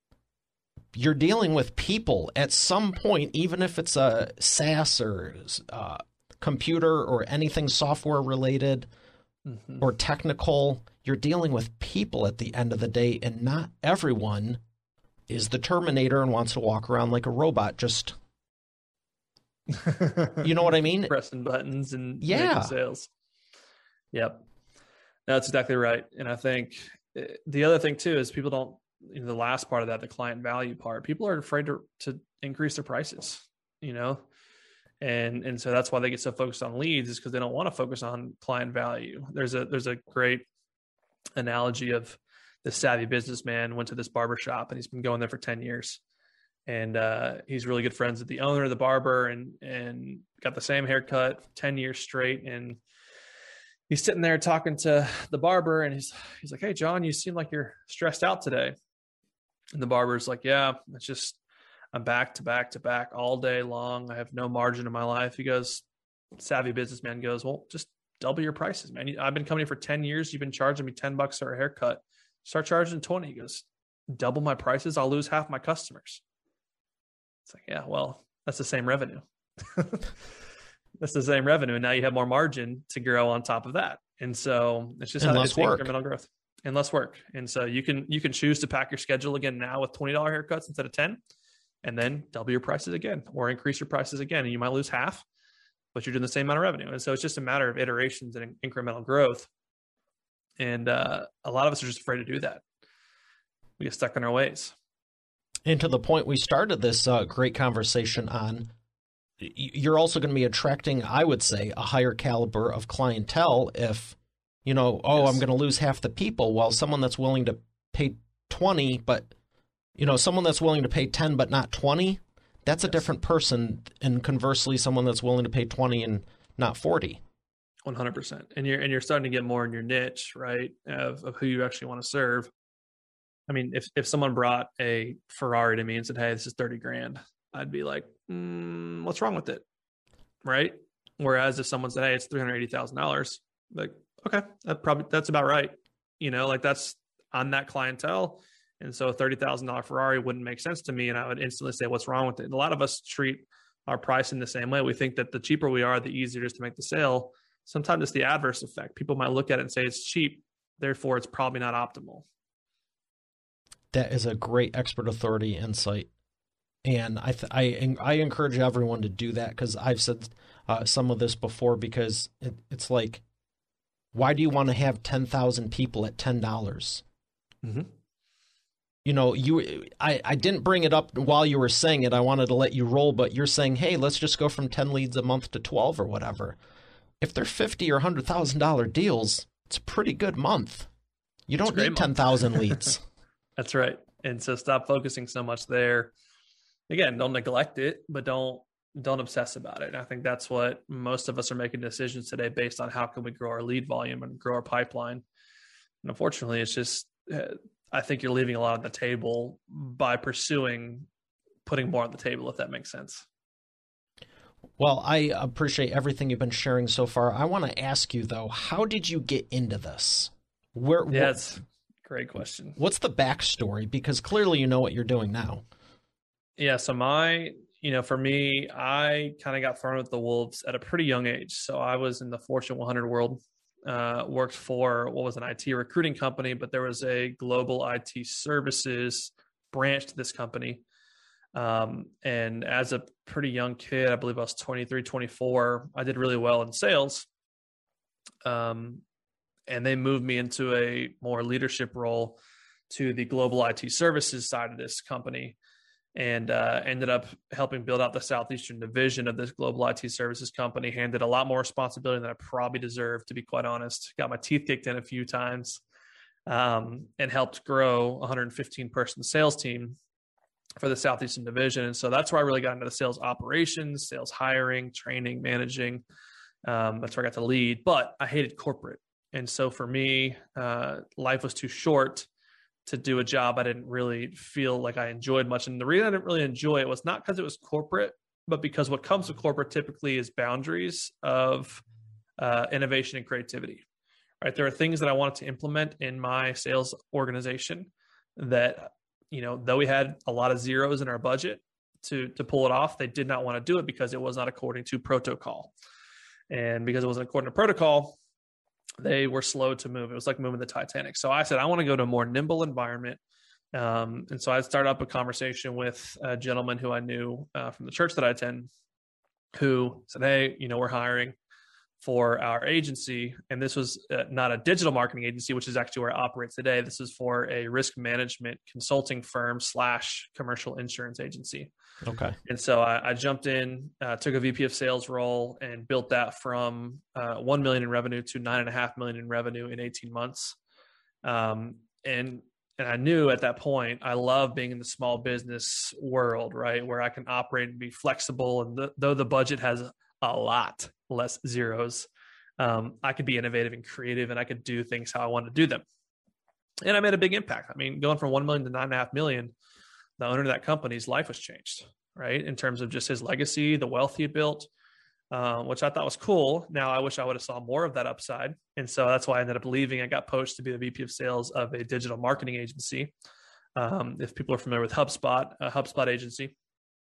you're dealing with people at some point, even if it's a SaaS or uh, computer or anything software related. Mm-hmm. Or technical, you're dealing with people at the end of the day, and not everyone is the Terminator and wants to walk around like a robot, just, you know what I mean? Pressing buttons and yeah. making sales. Yep. No, that's exactly right. And I think the other thing too is people don't, you know, the last part of that, the client value part, people are afraid to, to increase their prices, you know? And and so that's why they get so focused on leads, is because they don't want to focus on client value. There's a there's a great analogy of the savvy businessman went to this barbershop and he's been going there for ten years. And uh, he's really good friends with the owner of the barber and and got the same haircut for ten years straight. And he's sitting there talking to the barber and he's he's like, "Hey, John, you seem like you're stressed out today." And the barber's like, "Yeah, it's just I'm back to back to back all day long. I have no margin in my life." He goes, savvy businessman goes, "Well, just double your prices, man. I've been coming here for ten years. You've been charging me ten bucks for a haircut. Start charging twenty. He goes, "Double my prices. I'll lose half my customers." It's like, yeah, well, that's the same revenue. That's the same revenue. And now you have more margin to grow on top of that. And so it's just and how less it's work. incremental growth and less work. And so you can, you can choose to pack your schedule again now with twenty dollars haircuts instead of ten. And then double your prices again or increase your prices again. And you might lose half, but you're doing the same amount of revenue. And so it's just a matter of iterations and incremental growth. And uh, a lot of us are just afraid to do that. We get stuck in our ways. And to the point we started this uh, great conversation on, you're also going to be attracting, I would say, a higher caliber of clientele if, you know, oh, yes. I'm going to lose half the people. Well, someone that's willing to pay twenty, but, you know, someone that's willing to pay ten but not twenty, that's a yes. different person. And conversely, someone that's willing to pay twenty and not forty. one hundred percent. And you're, and you're starting to get more in your niche, right, of, of who you actually want to serve. I mean, if, if someone brought a Ferrari to me and said, hey, this is thirty grand, I'd be like, mm, what's wrong with it? Right. Whereas if someone said, hey, it's three hundred eighty thousand dollars, like, okay, that probably, that's about right. You know, like that's on that clientele. And so a thirty thousand dollars Ferrari wouldn't make sense to me. And I would instantly say, what's wrong with it? And a lot of us treat our price in the same way. We think that the cheaper we are, the easier it is to make the sale. Sometimes it's the adverse effect. People might look at it and say it's cheap, therefore it's probably not optimal. That is a great expert authority insight. And I th- I, I encourage everyone to do that, because I've said uh, some of this before, because it, it's like, why do you want to have ten thousand people at ten dollars? Mm-hmm. You know, you I, I didn't bring it up while you were saying it. I wanted to let you roll, but you're saying, hey, let's just go from ten leads a month to twelve or whatever. If they're fifty thousand dollars or one hundred thousand dollars deals, it's a pretty good month. You don't need ten thousand leads. That's right. And so stop focusing so much there. Again, don't neglect it, but don't don't obsess about it. And I think that's what most of us are making decisions today based on how can we grow our lead volume and grow our pipeline. And unfortunately, it's just, I think you're leaving a lot on the table by pursuing putting more on the table, if that makes sense. Well, I appreciate everything you've been sharing so far. I want to ask you, though, how did you get into this? Where? Yes, great question. What's the backstory? Because clearly you know what you're doing now. Yeah, so my, you know, for me, I kind of got thrown with the wolves at a pretty young age. So I was in the Fortune one hundred world, uh, worked for what was an I T recruiting company, but there was a global I T services branch to this company. Um, and as a pretty young kid, I believe I was twenty-three, twenty-four, I did really well in sales. Um, and they moved me into a more leadership role to the global I T services side of this company. And uh, ended up helping build out the Southeastern division of this global I T services company. Handed a lot more responsibility than I probably deserved, to be quite honest. Got my teeth kicked in a few times, um, and helped grow a one hundred fifteen person sales team for the Southeastern division. And so that's where I really got into the sales operations, sales hiring, training, managing. Um, that's where I got to lead, but I hated corporate. And so for me, uh, life was too short to do a job I didn't really feel like I enjoyed much. And the reason I didn't really enjoy it was not because it was corporate, but because what comes with corporate typically is boundaries of uh, innovation and creativity, right? There are things that I wanted to implement in my sales organization that, you know, though we had a lot of zeros in our budget to, to pull it off, they did not want to do it because it was not according to protocol. And because it wasn't according to protocol, they were slow to move. It was like moving the Titanic. So I said, I want to go to a more nimble environment. Um, and so I started up a conversation with a gentleman who I knew uh, from the church that I attend, who said, hey, you know, we're hiring for our agency. And this was uh, not a digital marketing agency, which is actually where I operate today. This is for a risk management consulting firm slash commercial insurance agency. Okay. And so I, I jumped in, uh, took a V P of sales role and built that from uh, one million in revenue to nine and a half million in revenue in eighteen months. Um, and, and I knew at that point, I love being in the small business world, right? Where I can operate and be flexible. And the, though the budget has a lot less zeros, um, I could be innovative and creative, and I could do things how I want to do them. And I made a big impact. I mean, going from one million to nine and a half million, the owner of that company's life was changed, right? In terms of just his legacy, the wealth he built, uh, which I thought was cool. Now I wish I would have saw more of that upside. And so that's why I ended up leaving. I got poached to be the V P of sales of a digital marketing agency. Um, if people are familiar with HubSpot, a HubSpot agency,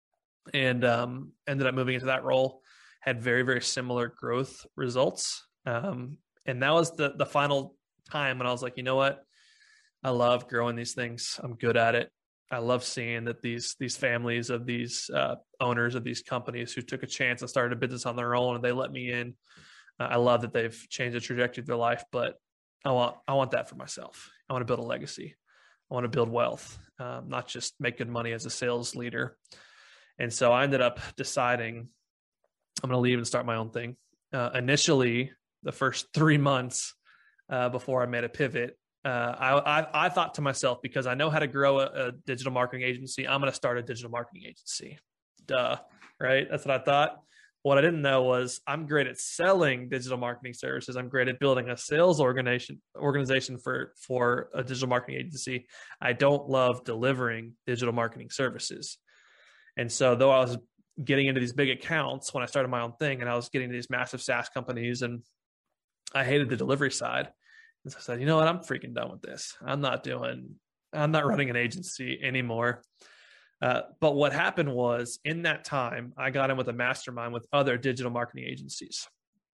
and um, ended up moving into that role, had very, very similar growth results. Um, and that was the the final time when I was like, you know what? I love growing these things. I'm good at it. I love seeing that these these families of these uh, owners of these companies who took a chance and started a business on their own and they let me in. Uh, I love that they've changed the trajectory of their life, but I want I want that for myself. I want to build a legacy. I want to build wealth, um, not just make good money as a sales leader. And so I ended up deciding I'm going to leave and start my own thing. Uh, initially, the first three months uh, before I made a pivot, uh, I, I, I thought to myself, because I know how to grow a, a digital marketing agency, I'm going to start a digital marketing agency. Duh, right? That's what I thought. What I didn't know was I'm great at selling digital marketing services. I'm great at building a sales organization organization for, for a digital marketing agency. I don't love delivering digital marketing services. And so though I was getting into these big accounts when I started my own thing, and I was getting to these massive SaaS companies, and I hated the delivery side. And so I said, you know what? I'm freaking done with this. I'm not doing, I'm not running an agency anymore. Uh, but what happened was in that time, I got in with a mastermind with other digital marketing agencies.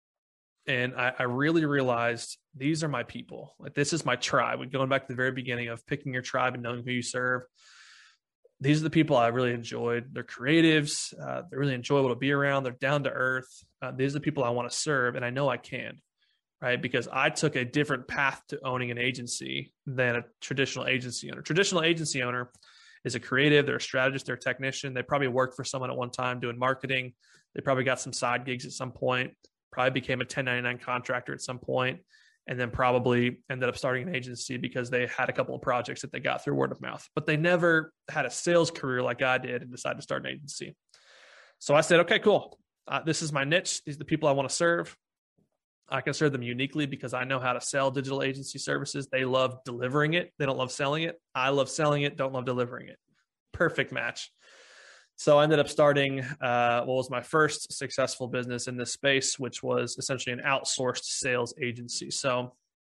And I, I really realized these are my people. Like, this is my tribe. We're going back to the very beginning of picking your tribe and knowing who you serve. These are the people I really enjoyed. They're creatives. Uh, they're really enjoyable to be around. They're down to earth. Uh, these are the people I want to serve. And I know I can, right? Because I took a different path to owning an agency than a traditional agency owner. Traditional agency owner is a creative, they're a strategist, they're a technician. They probably worked for someone at one time doing marketing. They probably got some side gigs at some point, probably became a ten ninety-nine contractor at some point, and then probably ended up starting an agency because they had a couple of projects that they got through word of mouth. But they never had a sales career like I did and decided to start an agency. So I said, okay, cool. Uh, this is my niche. These are the people I want to serve. I can serve them uniquely because I know how to sell digital agency services. They love delivering it. They don't love selling it. I love selling it, don't love delivering it. Perfect match. So I ended up starting uh, what was my first successful business in this space, which was essentially an outsourced sales agency. So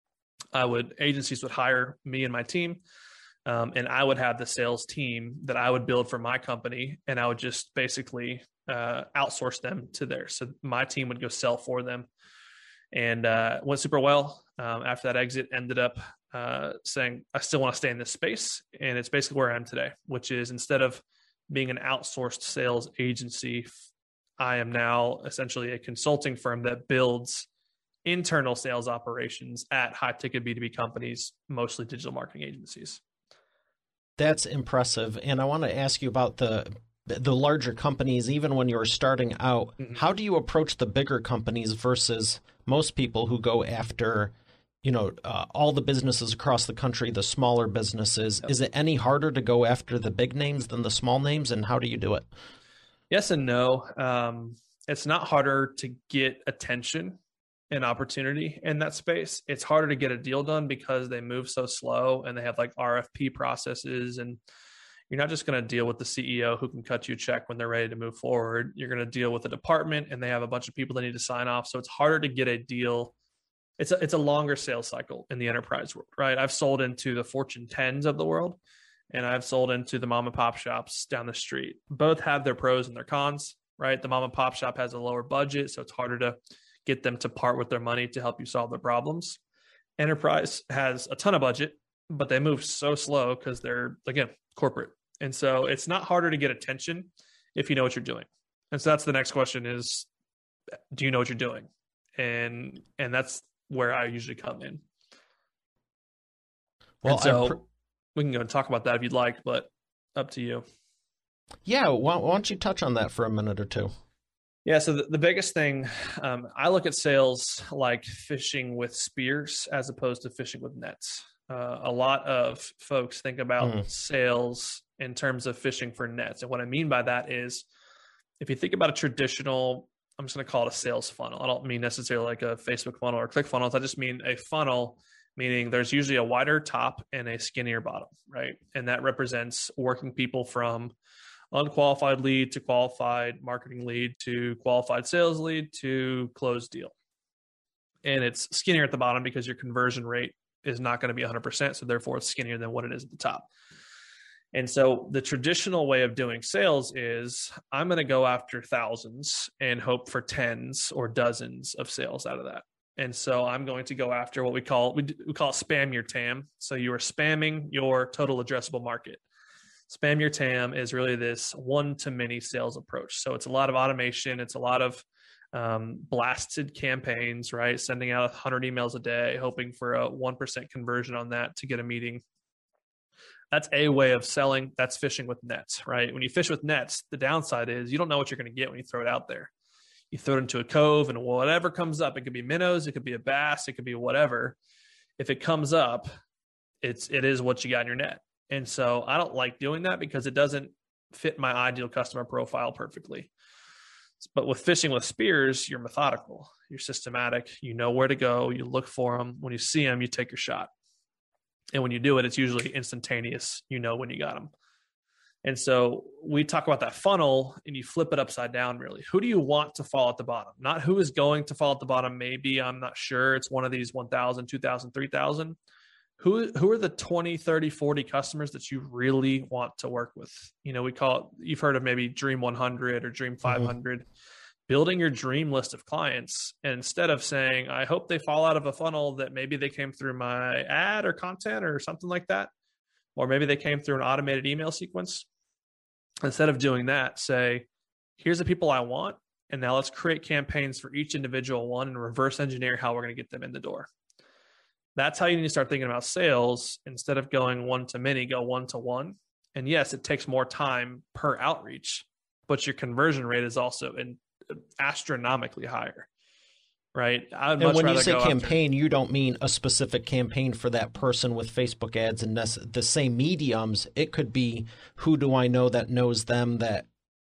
I would, agencies would hire me and my team, um, and I would have the sales team that I would build for my company, and I would just basically uh, outsource them to theirs. So my team would go sell for them. And uh, went super well. Um, after that exit, ended up uh, saying, I still want to stay in this space. And it's basically where I am today, which is instead of being an outsourced sales agency, I am now essentially a consulting firm that builds internal sales operations at high ticket B two B companies, mostly digital marketing agencies. That's impressive. And I want to ask you about the the larger companies. Even when you were starting out, mm-hmm. How do you approach the bigger companies versus most people who go after, you know, uh, all the businesses across the country, the smaller businesses? Yep. Is it any harder to go after the big names than the small names? And how do you do it? Yes and no. Um, it's not harder to get attention and opportunity in that space. It's harder to get a deal done because they move so slow and they have like R F P processes, and you're not just going to deal with the C E O who can cut you a check when they're ready to move forward. You're going to deal with a department and they have a bunch of people that need to sign off. So it's harder to get a deal. It's a, it's a longer sales cycle in the enterprise world, right? I've sold into the Fortune tens of the world, and I've sold into the mom and pop shops down the street. Both have their pros and their cons, right? The mom and pop shop has a lower budget, so it's harder to get them to part with their money to help you solve their problems. Enterprise has a ton of budget, but they move so slow because they're, again, corporate. And so it's not harder to get attention if you know what you're doing. And so that's the next question is, do you know what you're doing? And and that's where I usually come in. Well, and so pr- we can go and talk about that if you'd like, but up to you. Yeah, why, why don't you touch on that for a minute or two? Yeah, so the, the biggest thing, um, I look at sales like fishing with spears as opposed to fishing with nets. Uh, a lot of folks think about mm. sales in terms of fishing for nets. And what I mean by that is, if you think about a traditional, I'm just going to call it a sales funnel. I don't mean necessarily like a Facebook funnel or ClickFunnels. I just mean a funnel, meaning there's usually a wider top and a skinnier bottom, right? And that represents working people from unqualified lead to qualified marketing lead to qualified sales lead to closed deal. And it's skinnier at the bottom because your conversion rate is not going to be one hundred percent. So therefore it's skinnier than what it is at the top. And so the traditional way of doing sales is I'm going to go after thousands and hope for tens or dozens of sales out of that. And so I'm going to go after what we call, we, we call it spam your T A M. So you are spamming your total addressable market. Spam Your T A M is really this one-to-many sales approach. So it's a lot of automation. It's a lot of um, blasted campaigns, right? Sending out one hundred emails a day, hoping for a one percent conversion on that to get a meeting. That's a way of selling. That's fishing with nets, right? When you fish with nets, the downside is you don't know what you're going to get when you throw it out there. You throw it into a cove and whatever comes up, it could be minnows, it could be a bass, it could be whatever. If it comes up, it's, it is what you got in your net. And so I don't like doing that because it doesn't fit my ideal customer profile perfectly. But with fishing with spears, you're methodical, you're systematic, you know where to go, you look for them. When you see them, you take your shot. And when you do it, it's usually instantaneous. You know when you got them. And so we talk about that funnel and you flip it upside down, really. Who do you want to fall at the bottom? Not who is going to fall at the bottom. Maybe, I'm not sure. It's one of these one thousand, two thousand, three thousand. Who, who are the twenty, thirty, forty customers that you really want to work with? You know, we call it, you've heard of maybe Dream one hundred or Dream five hundred. Mm-hmm. Building your dream list of clients. And instead of saying, I hope they fall out of a funnel that maybe they came through my ad or content or something like that, or maybe they came through an automated email sequence. Instead of doing that, say, here's the people I want. And now let's create campaigns for each individual one and reverse engineer how we're going to get them in the door. That's how you need to start thinking about sales. Instead of going one to many, go one to one. And yes, it takes more time per outreach, but your conversion rate is also in astronomically higher, right? And when you say campaign, after... you don't mean a specific campaign for that person with Facebook ads and the same mediums. It could be, who do I know that knows them that,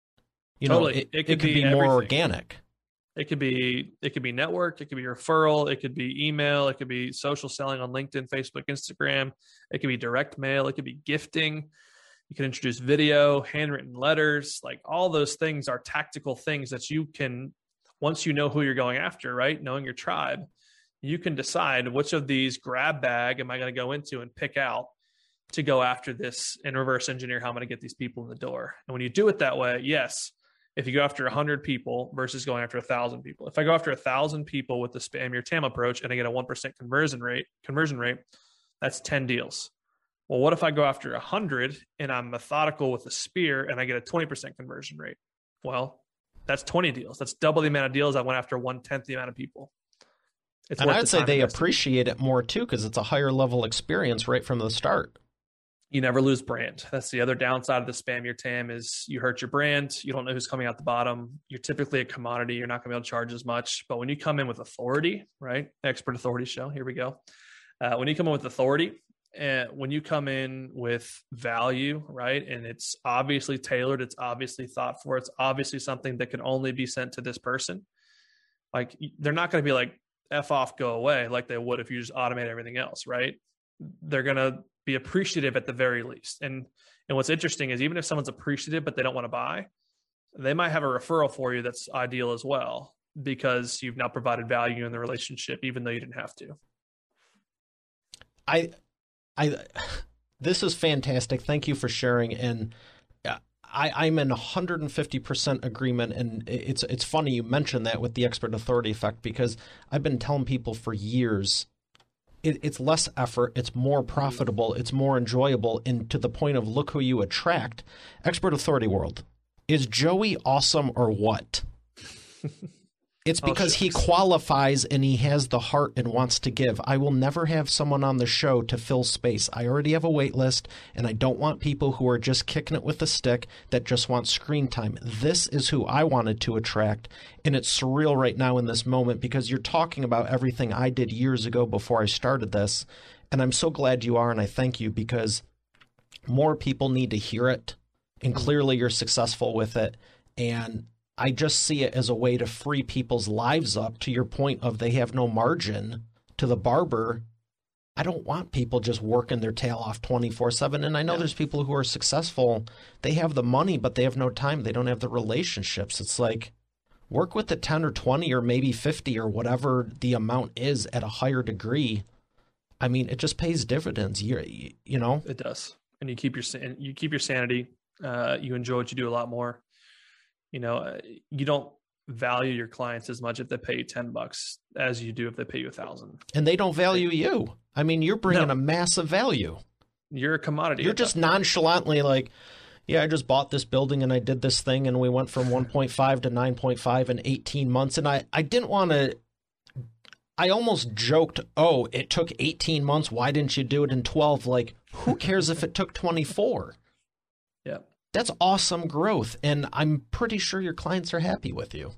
you totally. know, it, it could, it could be, be more organic. It could be, it could be network. It could be referral. It could be email. It could be social selling on LinkedIn, Facebook, Instagram. It could be direct mail. It could be gifting. You can introduce video, handwritten letters, like all those things are tactical things that you can, once you know who you're going after, right? Knowing your tribe, you can decide which of these grab bag am I going to go into and pick out to go after this and reverse engineer how I'm going to get these people in the door. And when you do it that way, yes, if you go after one hundred people versus going after one thousand people. If I go after one thousand people with the Spam Your T A M approach and I get a one percent conversion rate, conversion rate, that's ten deals. Well, what if I go after one hundred and I'm methodical with a spear and I get a twenty percent conversion rate? Well, that's twenty deals. That's double the amount of deals I went after one-tenth the amount of people. It's and I'd say they appreciate it more too because it's a higher level experience right from the start. You never lose brand. That's the other downside of the Spam Your T A M is you hurt your brand. You don't know who's coming out the bottom. You're typically a commodity. You're not going to be able to charge as much. But when you come in with authority, right? Expert authority show. Here we go. Uh, when you come in with authority, and when you come in with value, right, and it's obviously tailored, it's obviously thought for, it's obviously something that can only be sent to this person, like they're not going to be like, F off, go away, like they would if you just automate everything else, right? They're going to be appreciative at the very least. And and what's interesting is even if someone's appreciative but they don't want to buy, they might have a referral for you that's ideal as well because you've now provided value in the relationship, even though you didn't have to. I... I, this is fantastic. Thank you for sharing. And I, I'm in one hundred fifty percent agreement. And it's it's funny you mentioned that with the expert authority effect because I've been telling people for years it, it's less effort, it's more profitable, it's more enjoyable, and to the point of look who you attract. Expert authority world. Is Joey awesome or what? It's because oh, he qualifies and he has the heart and wants to give. I will never have someone on the show to fill space. I already have a wait list, and I don't want people who are just kicking it with a stick that just want screen time. This is who I wanted to attract, and it's surreal right now in this moment because you're talking about everything I did years ago before I started this, and I'm so glad you are, and I thank you because more people need to hear it, and clearly you're successful with it, and I just see it as a way to free people's lives up to your point of they have no margin to the barber. I don't want people just working their tail off twenty-four seven. And I know yeah. there's people who are successful. They have the money, but they have no time. They don't have the relationships. It's like work with the ten or twenty or maybe fifty or whatever the amount is at a higher degree. I mean, it just pays dividends. You, you know? It does. And you keep your, you keep your sanity. Uh, you enjoy what you do a lot more. You know, you don't value your clients as much if they pay you ten bucks as you do if they pay you a thousand. And they don't value you. I mean, you're bringing no. a massive value. You're a commodity. You're just nonchalantly like, yeah, I just bought this building and I did this thing and we went from one point five to nine point five in eighteen months. And I, I didn't want to, I almost joked, oh, it took eighteen months. Why didn't you do it in twelve? Like, who cares if it took twenty-four? Yeah. That's awesome growth. And I'm pretty sure your clients are happy with you.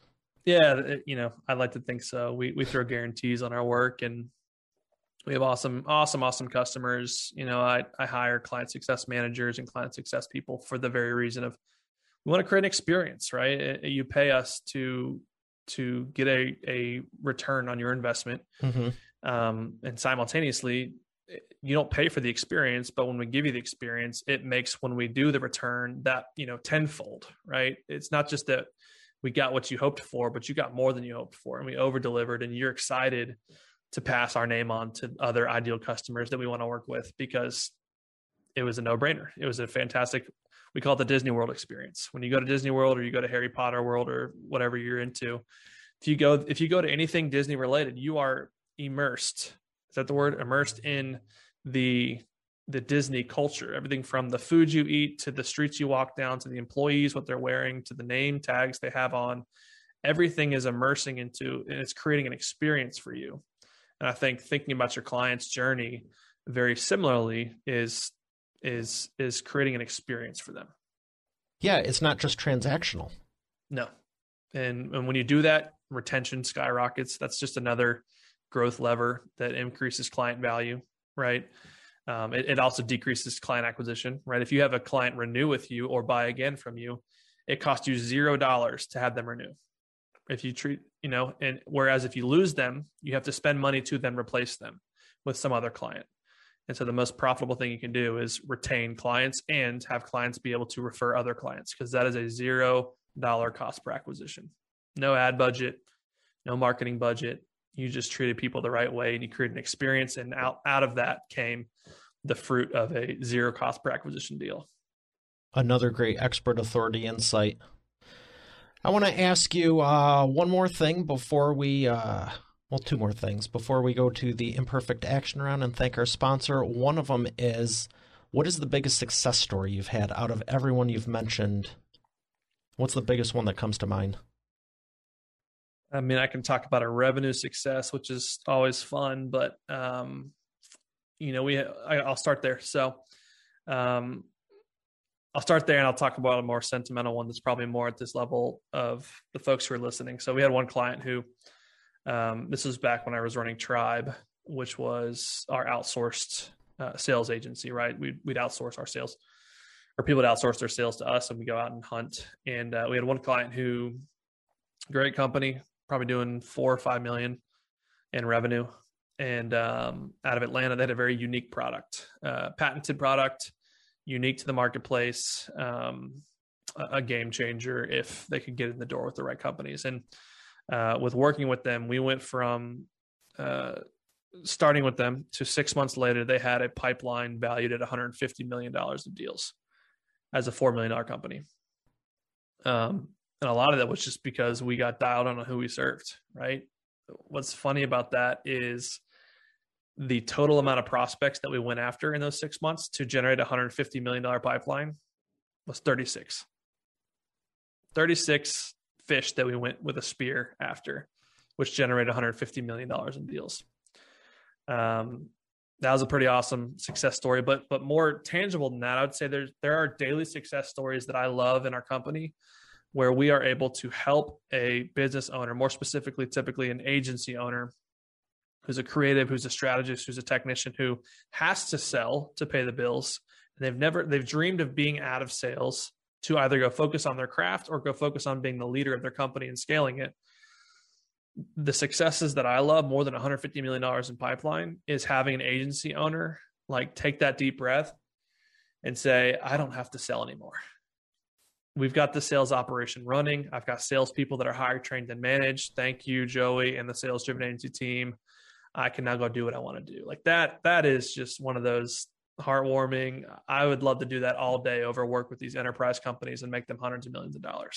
Yeah. You know, I'd like to think so. We, we throw guarantees on our work, and we have awesome, awesome, awesome customers. You know, I, I hire client success managers and client success people for the very reason of, we want to create an experience, right? You pay us to, to get a, a return on your investment. Mm-hmm. Um, and simultaneously, you don't pay for the experience, but when we give you the experience, it makes, when we do the return, that, you know, tenfold, right? It's not just that we got what you hoped for, but you got more than you hoped for, and we over delivered, and you're excited to pass our name on to other ideal customers that we want to work with, because it was a no-brainer. It was a fantastic, we call it the Disney World experience. When you go to Disney World, or you go to Harry Potter World, or whatever you're into, if you go, if you go to anything Disney related, you are immersed. Is that the word? Immersed in the, the Disney culture, everything from the food you eat, to the streets you walk down, to the employees, what they're wearing, to the name tags they have on. Everything is immersing into, and it's creating an experience for you. And I think thinking about your client's journey very similarly is, is, is creating an experience for them. Yeah. It's not just transactional. No. And, and when you do that, retention skyrockets. That's just another growth lever that increases client value, right? Um, it, it also decreases client acquisition, right? If you have a client renew with you or buy again from you, it costs you zero dollars to have them renew. If you treat, you know, and whereas if you lose them, you have to spend money to then replace them with some other client. And so the most profitable thing you can do is retain clients and have clients be able to refer other clients, because that is a zero dollar cost per acquisition. No ad budget, no marketing budget. You just treated people the right way, and you created an experience. And out, out of that came the fruit of a zero cost per acquisition deal. Another great expert authority insight. I want to ask you uh, one more thing before we, uh, well, two more things before we go to the imperfect action round and thank our sponsor. One of them is, what is the biggest success story you've had out of everyone you've mentioned? What's the biggest one that comes to mind? I mean, I can talk about a revenue success, which is always fun, but, um, you know, we, I, I'll start there. So, um, I'll start there, and I'll talk about a more sentimental one that's probably more at this level of the folks who are listening. So we had one client who, um, this was back when I was running Tribe, which was our outsourced uh, sales agency, right? We'd, we'd outsource our sales, or people would outsource their sales to us, and we go out and hunt. And uh, we had one client who, great company, probably doing four or five million in revenue. And um, out of Atlanta, they had a very unique product, uh, patented product, unique to the marketplace, um, a, a game changer if they could get in the door with the right companies. And uh, with working with them, we went from uh, starting with them to six months later, they had a pipeline valued at one hundred fifty million dollars of deals as a four million dollars company. Um, And a lot of that was just because we got dialed on who we served, right? What's funny about that is the total amount of prospects that we went after in those six months to generate a one hundred fifty million dollars pipeline was thirty-six. thirty-six fish that we went with a spear after, which generated one hundred fifty million dollars in deals. Um, that was a pretty awesome success story, but but more tangible than that, I would say there's there are daily success stories that I love in our company, where we are able to help a business owner, more specifically, typically an agency owner, who's a creative, who's a strategist, who's a technician, who has to sell to pay the bills. And they've never, they've dreamed of being out of sales to either go focus on their craft or go focus on being the leader of their company and scaling it. The successes that I love more than one hundred fifty million dollars in pipeline is having an agency owner like take that deep breath and say, I don't have to sell anymore. We've got the sales operation running. I've got salespeople that are hired, trained, and managed. Thank you, Joey, and the sales driven agency team. I can now go do what I want to do. Like that, that is just one of those heartwarming. I would love to do that all day over work with these enterprise companies and make them hundreds of millions of dollars.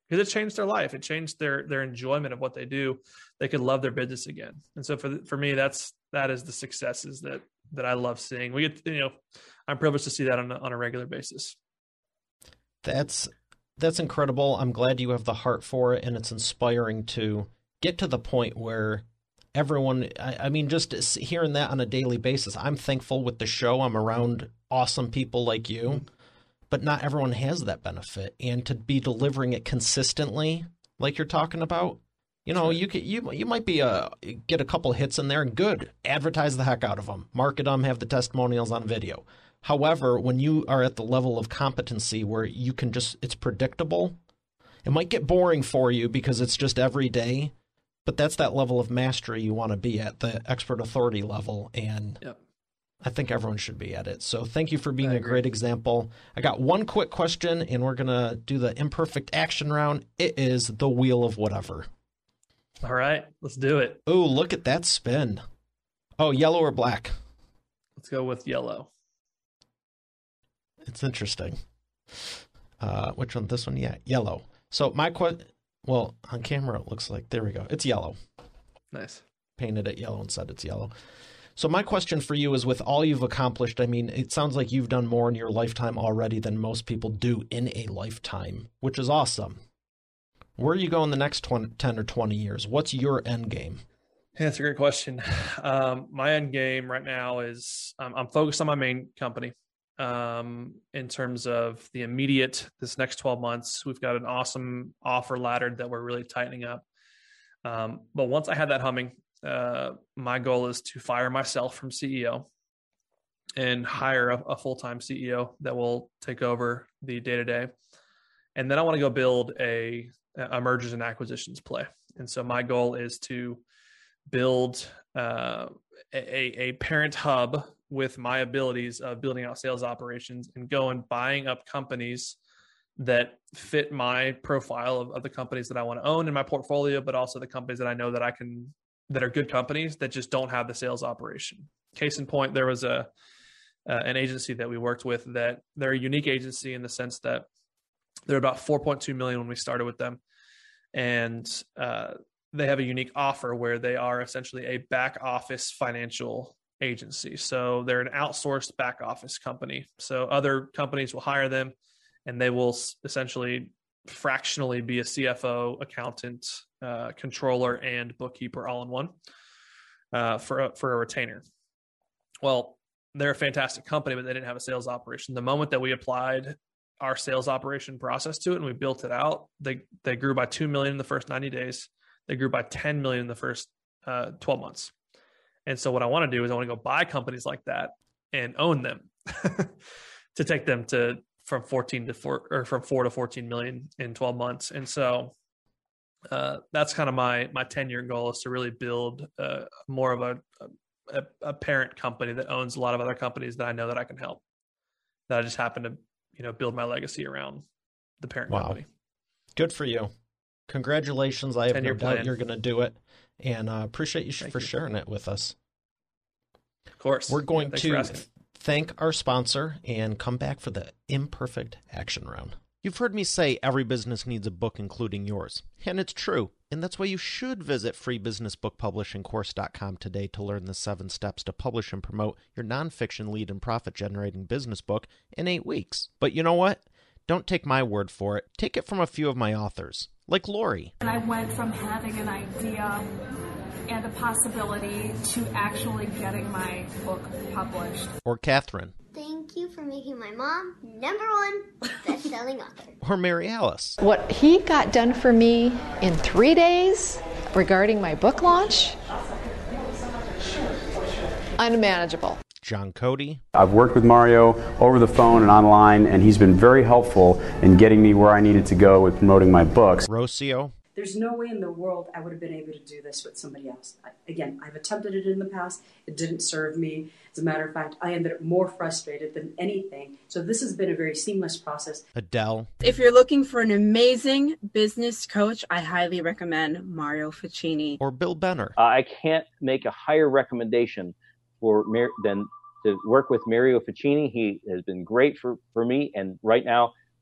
because it changed their life. It changed their their enjoyment of what they do. They could love their business again. And so for for me, that's that is the successes that that I love seeing. We get, you know, I'm privileged to see that on a, on a regular basis. That's that's incredible. I'm glad you have the heart for it, and it's inspiring to get to the point where everyone, I, I mean, just hearing that on a daily basis, I'm thankful with the show. I'm around awesome people like you. Mm-hmm. But not everyone has that benefit, and to be delivering it consistently, like you're talking about, you know, you could, you you might be a get a couple hits in there and good, advertise the heck out of them, market them, have the testimonials on video. However, when you are at the level of competency where you can just, it's predictable, it might get boring for you because it's just every day, but that's that level of mastery you want to be at, the expert authority level, and. Yep. I think everyone should be at it. So thank you for being a great example. I got one quick question, and we're going to do the imperfect action round. It is the wheel of whatever. All right, let's do it. Oh, look at that spin. Oh, yellow or black? Let's go with yellow. It's interesting. Uh, which one? This one? Yeah, yellow. So my question, well, on camera it looks like, there we go. It's yellow. Nice. Painted it yellow and said it's yellow. So my question for you is, with all you've accomplished, I mean, it sounds like you've done more in your lifetime already than most people do in a lifetime, which is awesome. Where are you going the next twenty, ten or twenty years? What's your end game? Yeah, that's a great question. Um, my end game right now is um, I'm focused on my main company. Um, in terms of the immediate, this next twelve months, we've got an awesome offer ladder that we're really tightening up. Um, but once I had that humming, Uh, my goal is to fire myself from C E O and hire a, a full-time C E O that will take over the day-to-day. And then I want to go build a, a mergers and acquisitions play. And so my goal is to build uh, a, a parent hub with my abilities of building out sales operations and go and buying up companies that fit my profile of, of the companies that I want to own in my portfolio, but also the companies that I know that I can that are good companies that just don't have the sales operation. Case in point, there was a uh, an agency that we worked with that they're a unique agency in the sense that they're about four point two million when we started with them. And uh, they have a unique offer where they are essentially a back office financial agency. So they're an outsourced back office company. So other companies will hire them and they will essentially fractionally be a C F O, accountant, uh, controller, and bookkeeper all in one uh, for, a, for a retainer. Well, they're a fantastic company, but they didn't have a sales operation. The moment that we applied our sales operation process to it and we built it out, they they grew by two million in the first ninety days. They grew by ten million in the first uh, twelve months. And so what I want to do is I want to go buy companies like that and own them to take them to from fourteen to four or from four to fourteen million in twelve months. And so uh, that's kind of my, my ten year goal, is to really build uh, more of a, a, a parent company that owns a lot of other companies that I know that I can help, that I just happen to, you know, build my legacy around the parent wow. company. Good for you. Congratulations. I have no plan. doubt you're going to do it, and uh, appreciate you sh- for you. sharing it with us. Of course. We're going yeah, to thank our sponsor and come back for the imperfect action round. You've heard me say every business needs a book, including yours. And it's true. And that's why you should visit free business book publishing course dot com today to learn the seven steps to publish and promote your nonfiction lead and profit-generating business book in eight weeks. But you know what? Don't take my word for it. Take it from a few of my authors, like Lori. And I went from having an idea and a possibility to actually getting my book published. Or Catherine. Thank you for making my mom number one best-selling author. Or Mary Alice. What he got done for me in three days regarding my book launch, unmanageable. John Cody. I've worked with Mario over the phone and online, and he's been very helpful in getting me where I needed to go with promoting my books. Rocio. There's no way in the world I would have been able to do this with somebody else. I, again, I've attempted it in the past. It didn't serve me. As a matter of fact, I ended up more frustrated than anything. So this has been a very seamless process. Adele. If you're looking for an amazing business coach, I highly recommend Mario Ficini. Or Bill Benner. Uh, I can't make a higher recommendation for Mar- than to work with Mario Ficini. He has been great for, for me. And right now,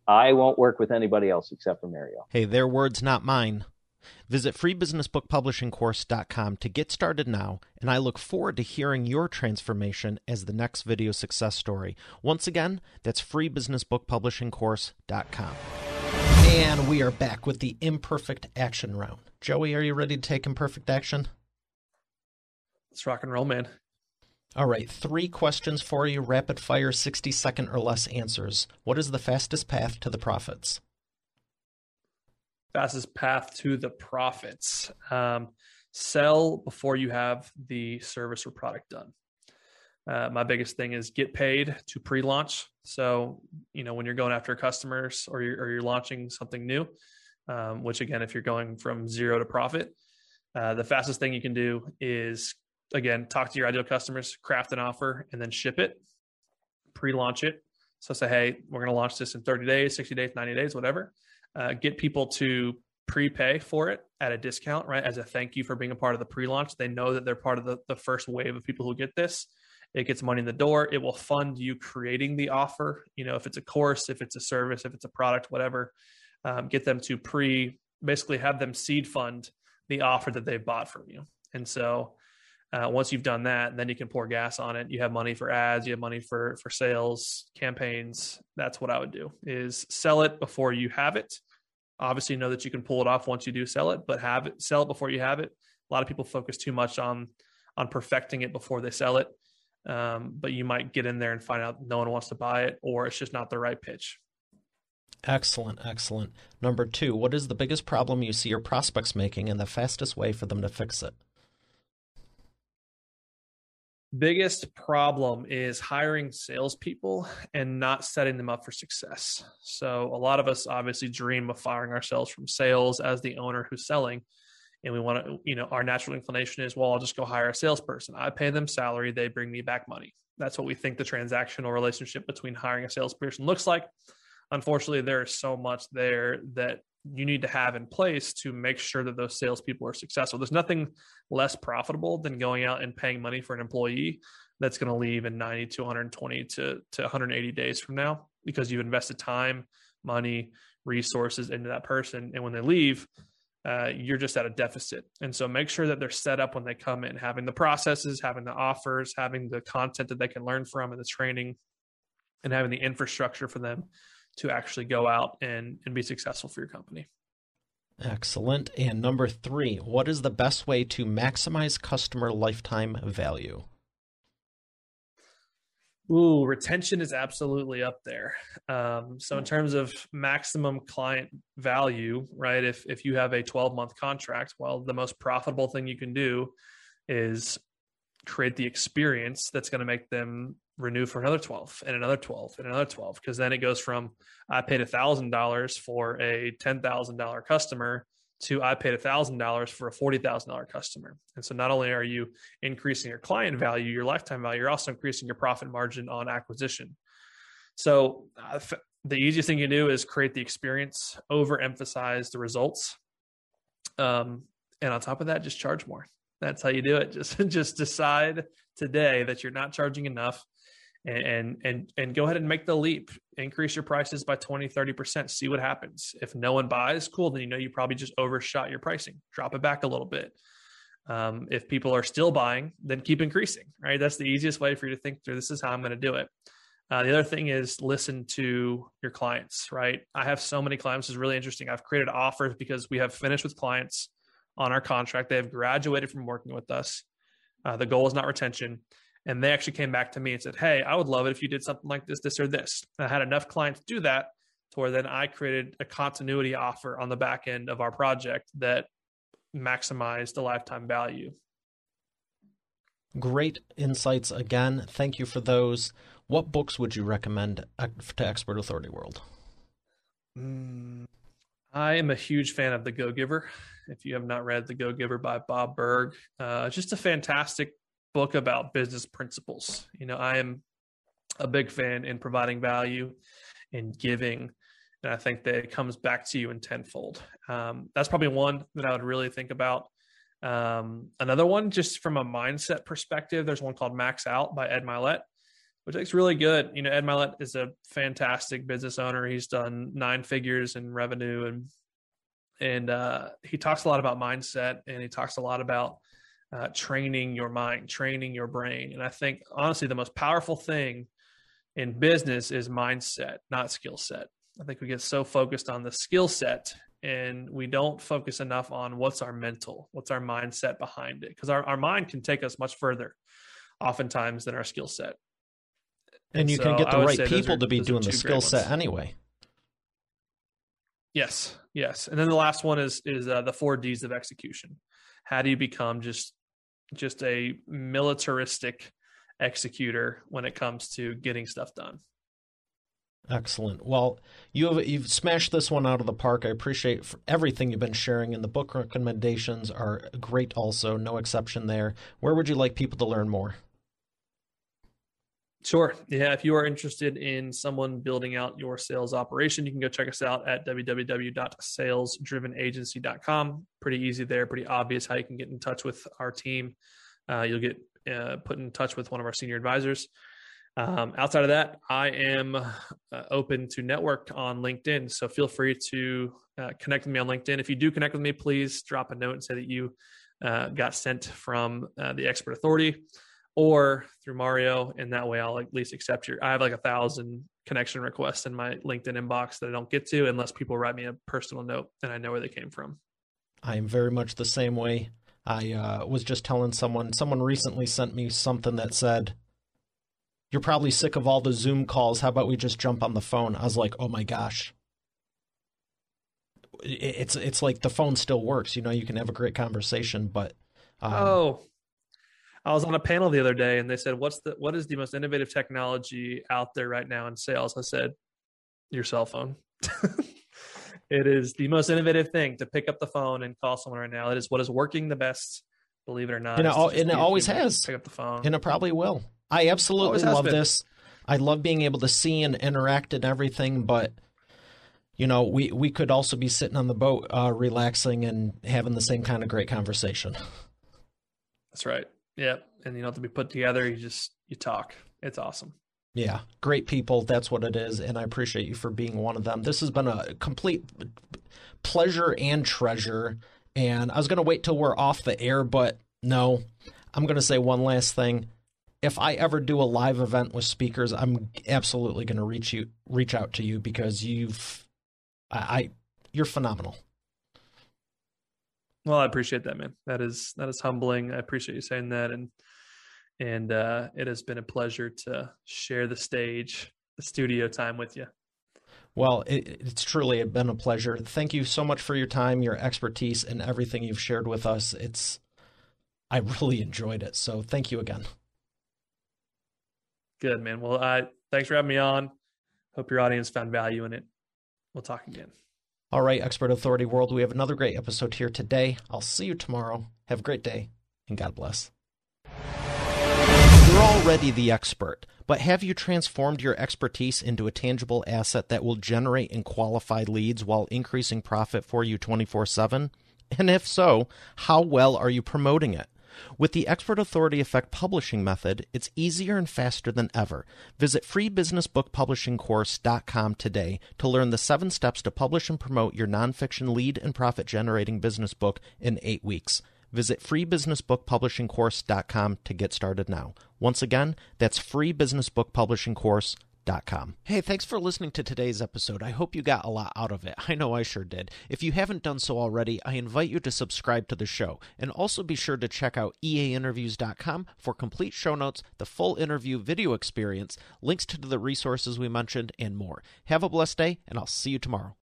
I won't work with anybody else except for Mario. Hey, their words, not mine. Visit free business book publishing course dot com to get started now, and I look forward to hearing your transformation as the next video success story. Once again, that's free business book publishing course dot com. And we are back with the imperfect action round. Joey, are you ready to take imperfect action? Let's rock and roll, man. All right, three questions for you, rapid fire, sixty second or less answers. What is the fastest path to the profits? Fastest path to the profits. Um, sell before you have the service or product done. Uh, my biggest thing is get paid to pre-launch. So, you know, when you're going after customers or you're, or you're launching something new, um, which again, if you're going from zero to profit, uh, the fastest thing you can do is, again, talk to your ideal customers, craft an offer, and then ship it, pre-launch it. So say, hey, we're going to launch this in thirty days, sixty days, ninety days, whatever. Uh, get people to prepay for it at a discount, right? As a thank you for being a part of the pre-launch. They know that they're part of the, the first wave of people who get this. It gets money in the door. It will fund you creating the offer. You know, if it's a course, if it's a service, if it's a product, whatever, um, get them to pre, basically have them seed fund the offer that they've bought from you. And so uh, once you've done that, then you can pour gas on it. You have money for ads, you have money for, for sales, campaigns. That's what I would do, is sell it before you have it. Obviously know that you can pull it off once you do sell it, but have it, sell it before you have it. A lot of people focus too much on, on perfecting it before they sell it. Um, but you might get in there and find out no one wants to buy it, or it's just not the right pitch. Excellent, excellent. Number two, what is the biggest problem you see your prospects making and the fastest way for them to fix it? Biggest problem is hiring salespeople and not setting them up for success. So a lot of us obviously dream of firing ourselves from sales as the owner who's selling. And we want to, you know, our natural inclination is, well, I'll just go hire a salesperson. I pay them salary. They bring me back money. That's what we think the transactional relationship between hiring a salesperson looks like. Unfortunately, there is so much there that you need to have in place to make sure that those salespeople are successful. There's nothing less profitable than going out and paying money for an employee that's going to leave in ninety to one hundred twenty to, to one hundred eighty days from now, because you've invested time, money, resources into that person. And when they leave, uh, you're just at a deficit. And so make sure that they're set up when they come in, having the processes, having the offers, having the content that they can learn from and the training, and having the infrastructure for them to actually go out and, and be successful for your company. Excellent. And number three, what is the best way to maximize customer lifetime value? Ooh, retention is absolutely up there. Um, so in terms of maximum client value, right, if, if you have a twelve-month contract, well, the most profitable thing you can do is create the experience that's going to make them renew for another twelve and another twelve and another twelve. Because then it goes from I paid one thousand dollars for a ten thousand dollars customer to I paid one thousand dollars for a forty thousand dollars customer. And so not only are you increasing your client value, your lifetime value, you're also increasing your profit margin on acquisition. So uh, the easiest thing you do is create the experience, overemphasize the results. Um, and on top of that, just charge more. That's how you do it. Just, just decide today that you're not charging enough, and, and, and, and go ahead and make the leap. Increase your prices by twenty, thirty percent. See what happens. If no one buys, cool. Then you know you probably just overshot your pricing. Drop it back a little bit. Um, if people are still buying, then keep increasing, right? That's the easiest way for you to think through, this is how I'm going to do it. Uh, the other thing is listen to your clients, right? I have so many clients. It's really interesting. I've created offers because we have finished with clients on our contract. They have graduated from working with us. Uh, the goal is not retention. And they actually came back to me and said, hey, I would love it if you did something like this, this, or this. And I had enough clients do that to where then I created a continuity offer on the back end of our project that maximized the lifetime value. Great insights again. Thank you for those. What books would you recommend to Expert Authority World? Mm, I am a huge fan of The Go-Giver. If you have not read The Go-Giver by Bob Burg, uh, just a fantastic book about business principles. You know, I am a big fan in providing value and giving, and I think that it comes back to you in tenfold. Um, that's probably one that I would really think about. Um, another one, just from a mindset perspective, there's one called Max Out by Ed Mylett. which looks really good. You know, Ed Mylett is a fantastic business owner. He's done nine figures in revenue, and and uh, he talks a lot about mindset, and he talks a lot about uh, training your mind, training your brain. And I think, honestly, the most powerful thing in business is mindset, not skill set. I think we get so focused on the skill set, and we don't focus enough on what's our mental, what's our mindset behind it. Because our, our mind can take us much further oftentimes than our skill set. And, and you so can get the right people are, to be doing the skill set anyway. Yes, yes. And then the last one is is uh, the four Ds of execution. How do you become just just a militaristic executor when it comes to getting stuff done? Excellent. Well, you have, you've smashed this one out of the park. I appreciate everything you've been sharing, and the book recommendations are great also, no exception there. Where would you like people to learn more? Sure. Yeah. If you are interested in someone building out your sales operation, you can go check us out at w w w dot sales driven agency dot com. Pretty easy there, pretty obvious how you can get in touch with our team. Uh, you'll get uh, put in touch with one of our senior advisors. Um, outside of that, I am uh, open to network on LinkedIn. So feel free to uh, connect with me on LinkedIn. If you do connect with me, please drop a note and say that you uh, got sent from uh, the Expert Authority or through Mario. And that way I'll at least accept your, I have like a thousand connection requests in my LinkedIn inbox that I don't get to unless people write me a personal note and I know where they came from. I'm very much the same way. I uh, was just telling someone, someone recently sent me something that said, "You're probably sick of all the Zoom calls. How about we just jump on the phone?" I was like, oh my gosh. It's it's like the phone still works. You know, you can have a great conversation, but. Um, oh, I was on a panel the other day and they said, what's the, what is the most innovative technology out there right now in sales? I said, your cell phone. It is the most innovative thing to pick up the phone and call someone right now. It is what is working the best, believe it or not. And it, and it always has. Pick up the phone. And it probably will. I absolutely love been. this. I love being able to see and interact and everything, but you know, we, we could also be sitting on the boat, uh, relaxing and having the same kind of great conversation. That's right. Yeah. And you don't have to be put together. You just, you talk. It's awesome. Yeah. Great people. That's what it is. And I appreciate you for being one of them. This has been a complete pleasure and treasure. And I was going to wait till we're off the air, but no, I'm going to say one last thing. If I ever do a live event with speakers, I'm absolutely going to reach you, reach out to you because you've, I, I, you're phenomenal. Well, I appreciate that, man. That is, that is humbling. I appreciate you saying that. And, and uh, it has been a pleasure to share the stage, the studio time with you. Well, it, it's truly been a pleasure. Thank you so much for your time, your expertise, and everything you've shared with us. It's, I really enjoyed it. So thank you again. Good, man. Well, I thanks for having me on. Hope your audience found value in it. We'll talk again. All right, Expert Authority World, we have another great episode here today. I'll see you tomorrow. Have a great day, and God bless. You're already the expert, but have you transformed your expertise into a tangible asset that will generate and qualify leads while increasing profit for you twenty-four seven? And if so, how well are you promoting it? With the Expert Authority Effect publishing method, it's easier and faster than ever. Visit free business book publishing course dot com today to learn the seven steps to publish and promote your nonfiction lead and profit-generating business book in eight weeks. Visit free business book publishing course dot com to get started now. Once again, that's free business book publishing course dot com. Hey, thanks for listening to today's episode. I hope you got a lot out of it. I know I sure did. If you haven't done so already, I invite you to subscribe to the show. And also be sure to check out e a interviews dot com for complete show notes, the full interview video experience, links to the resources we mentioned, and more. Have a blessed day, and I'll see you tomorrow.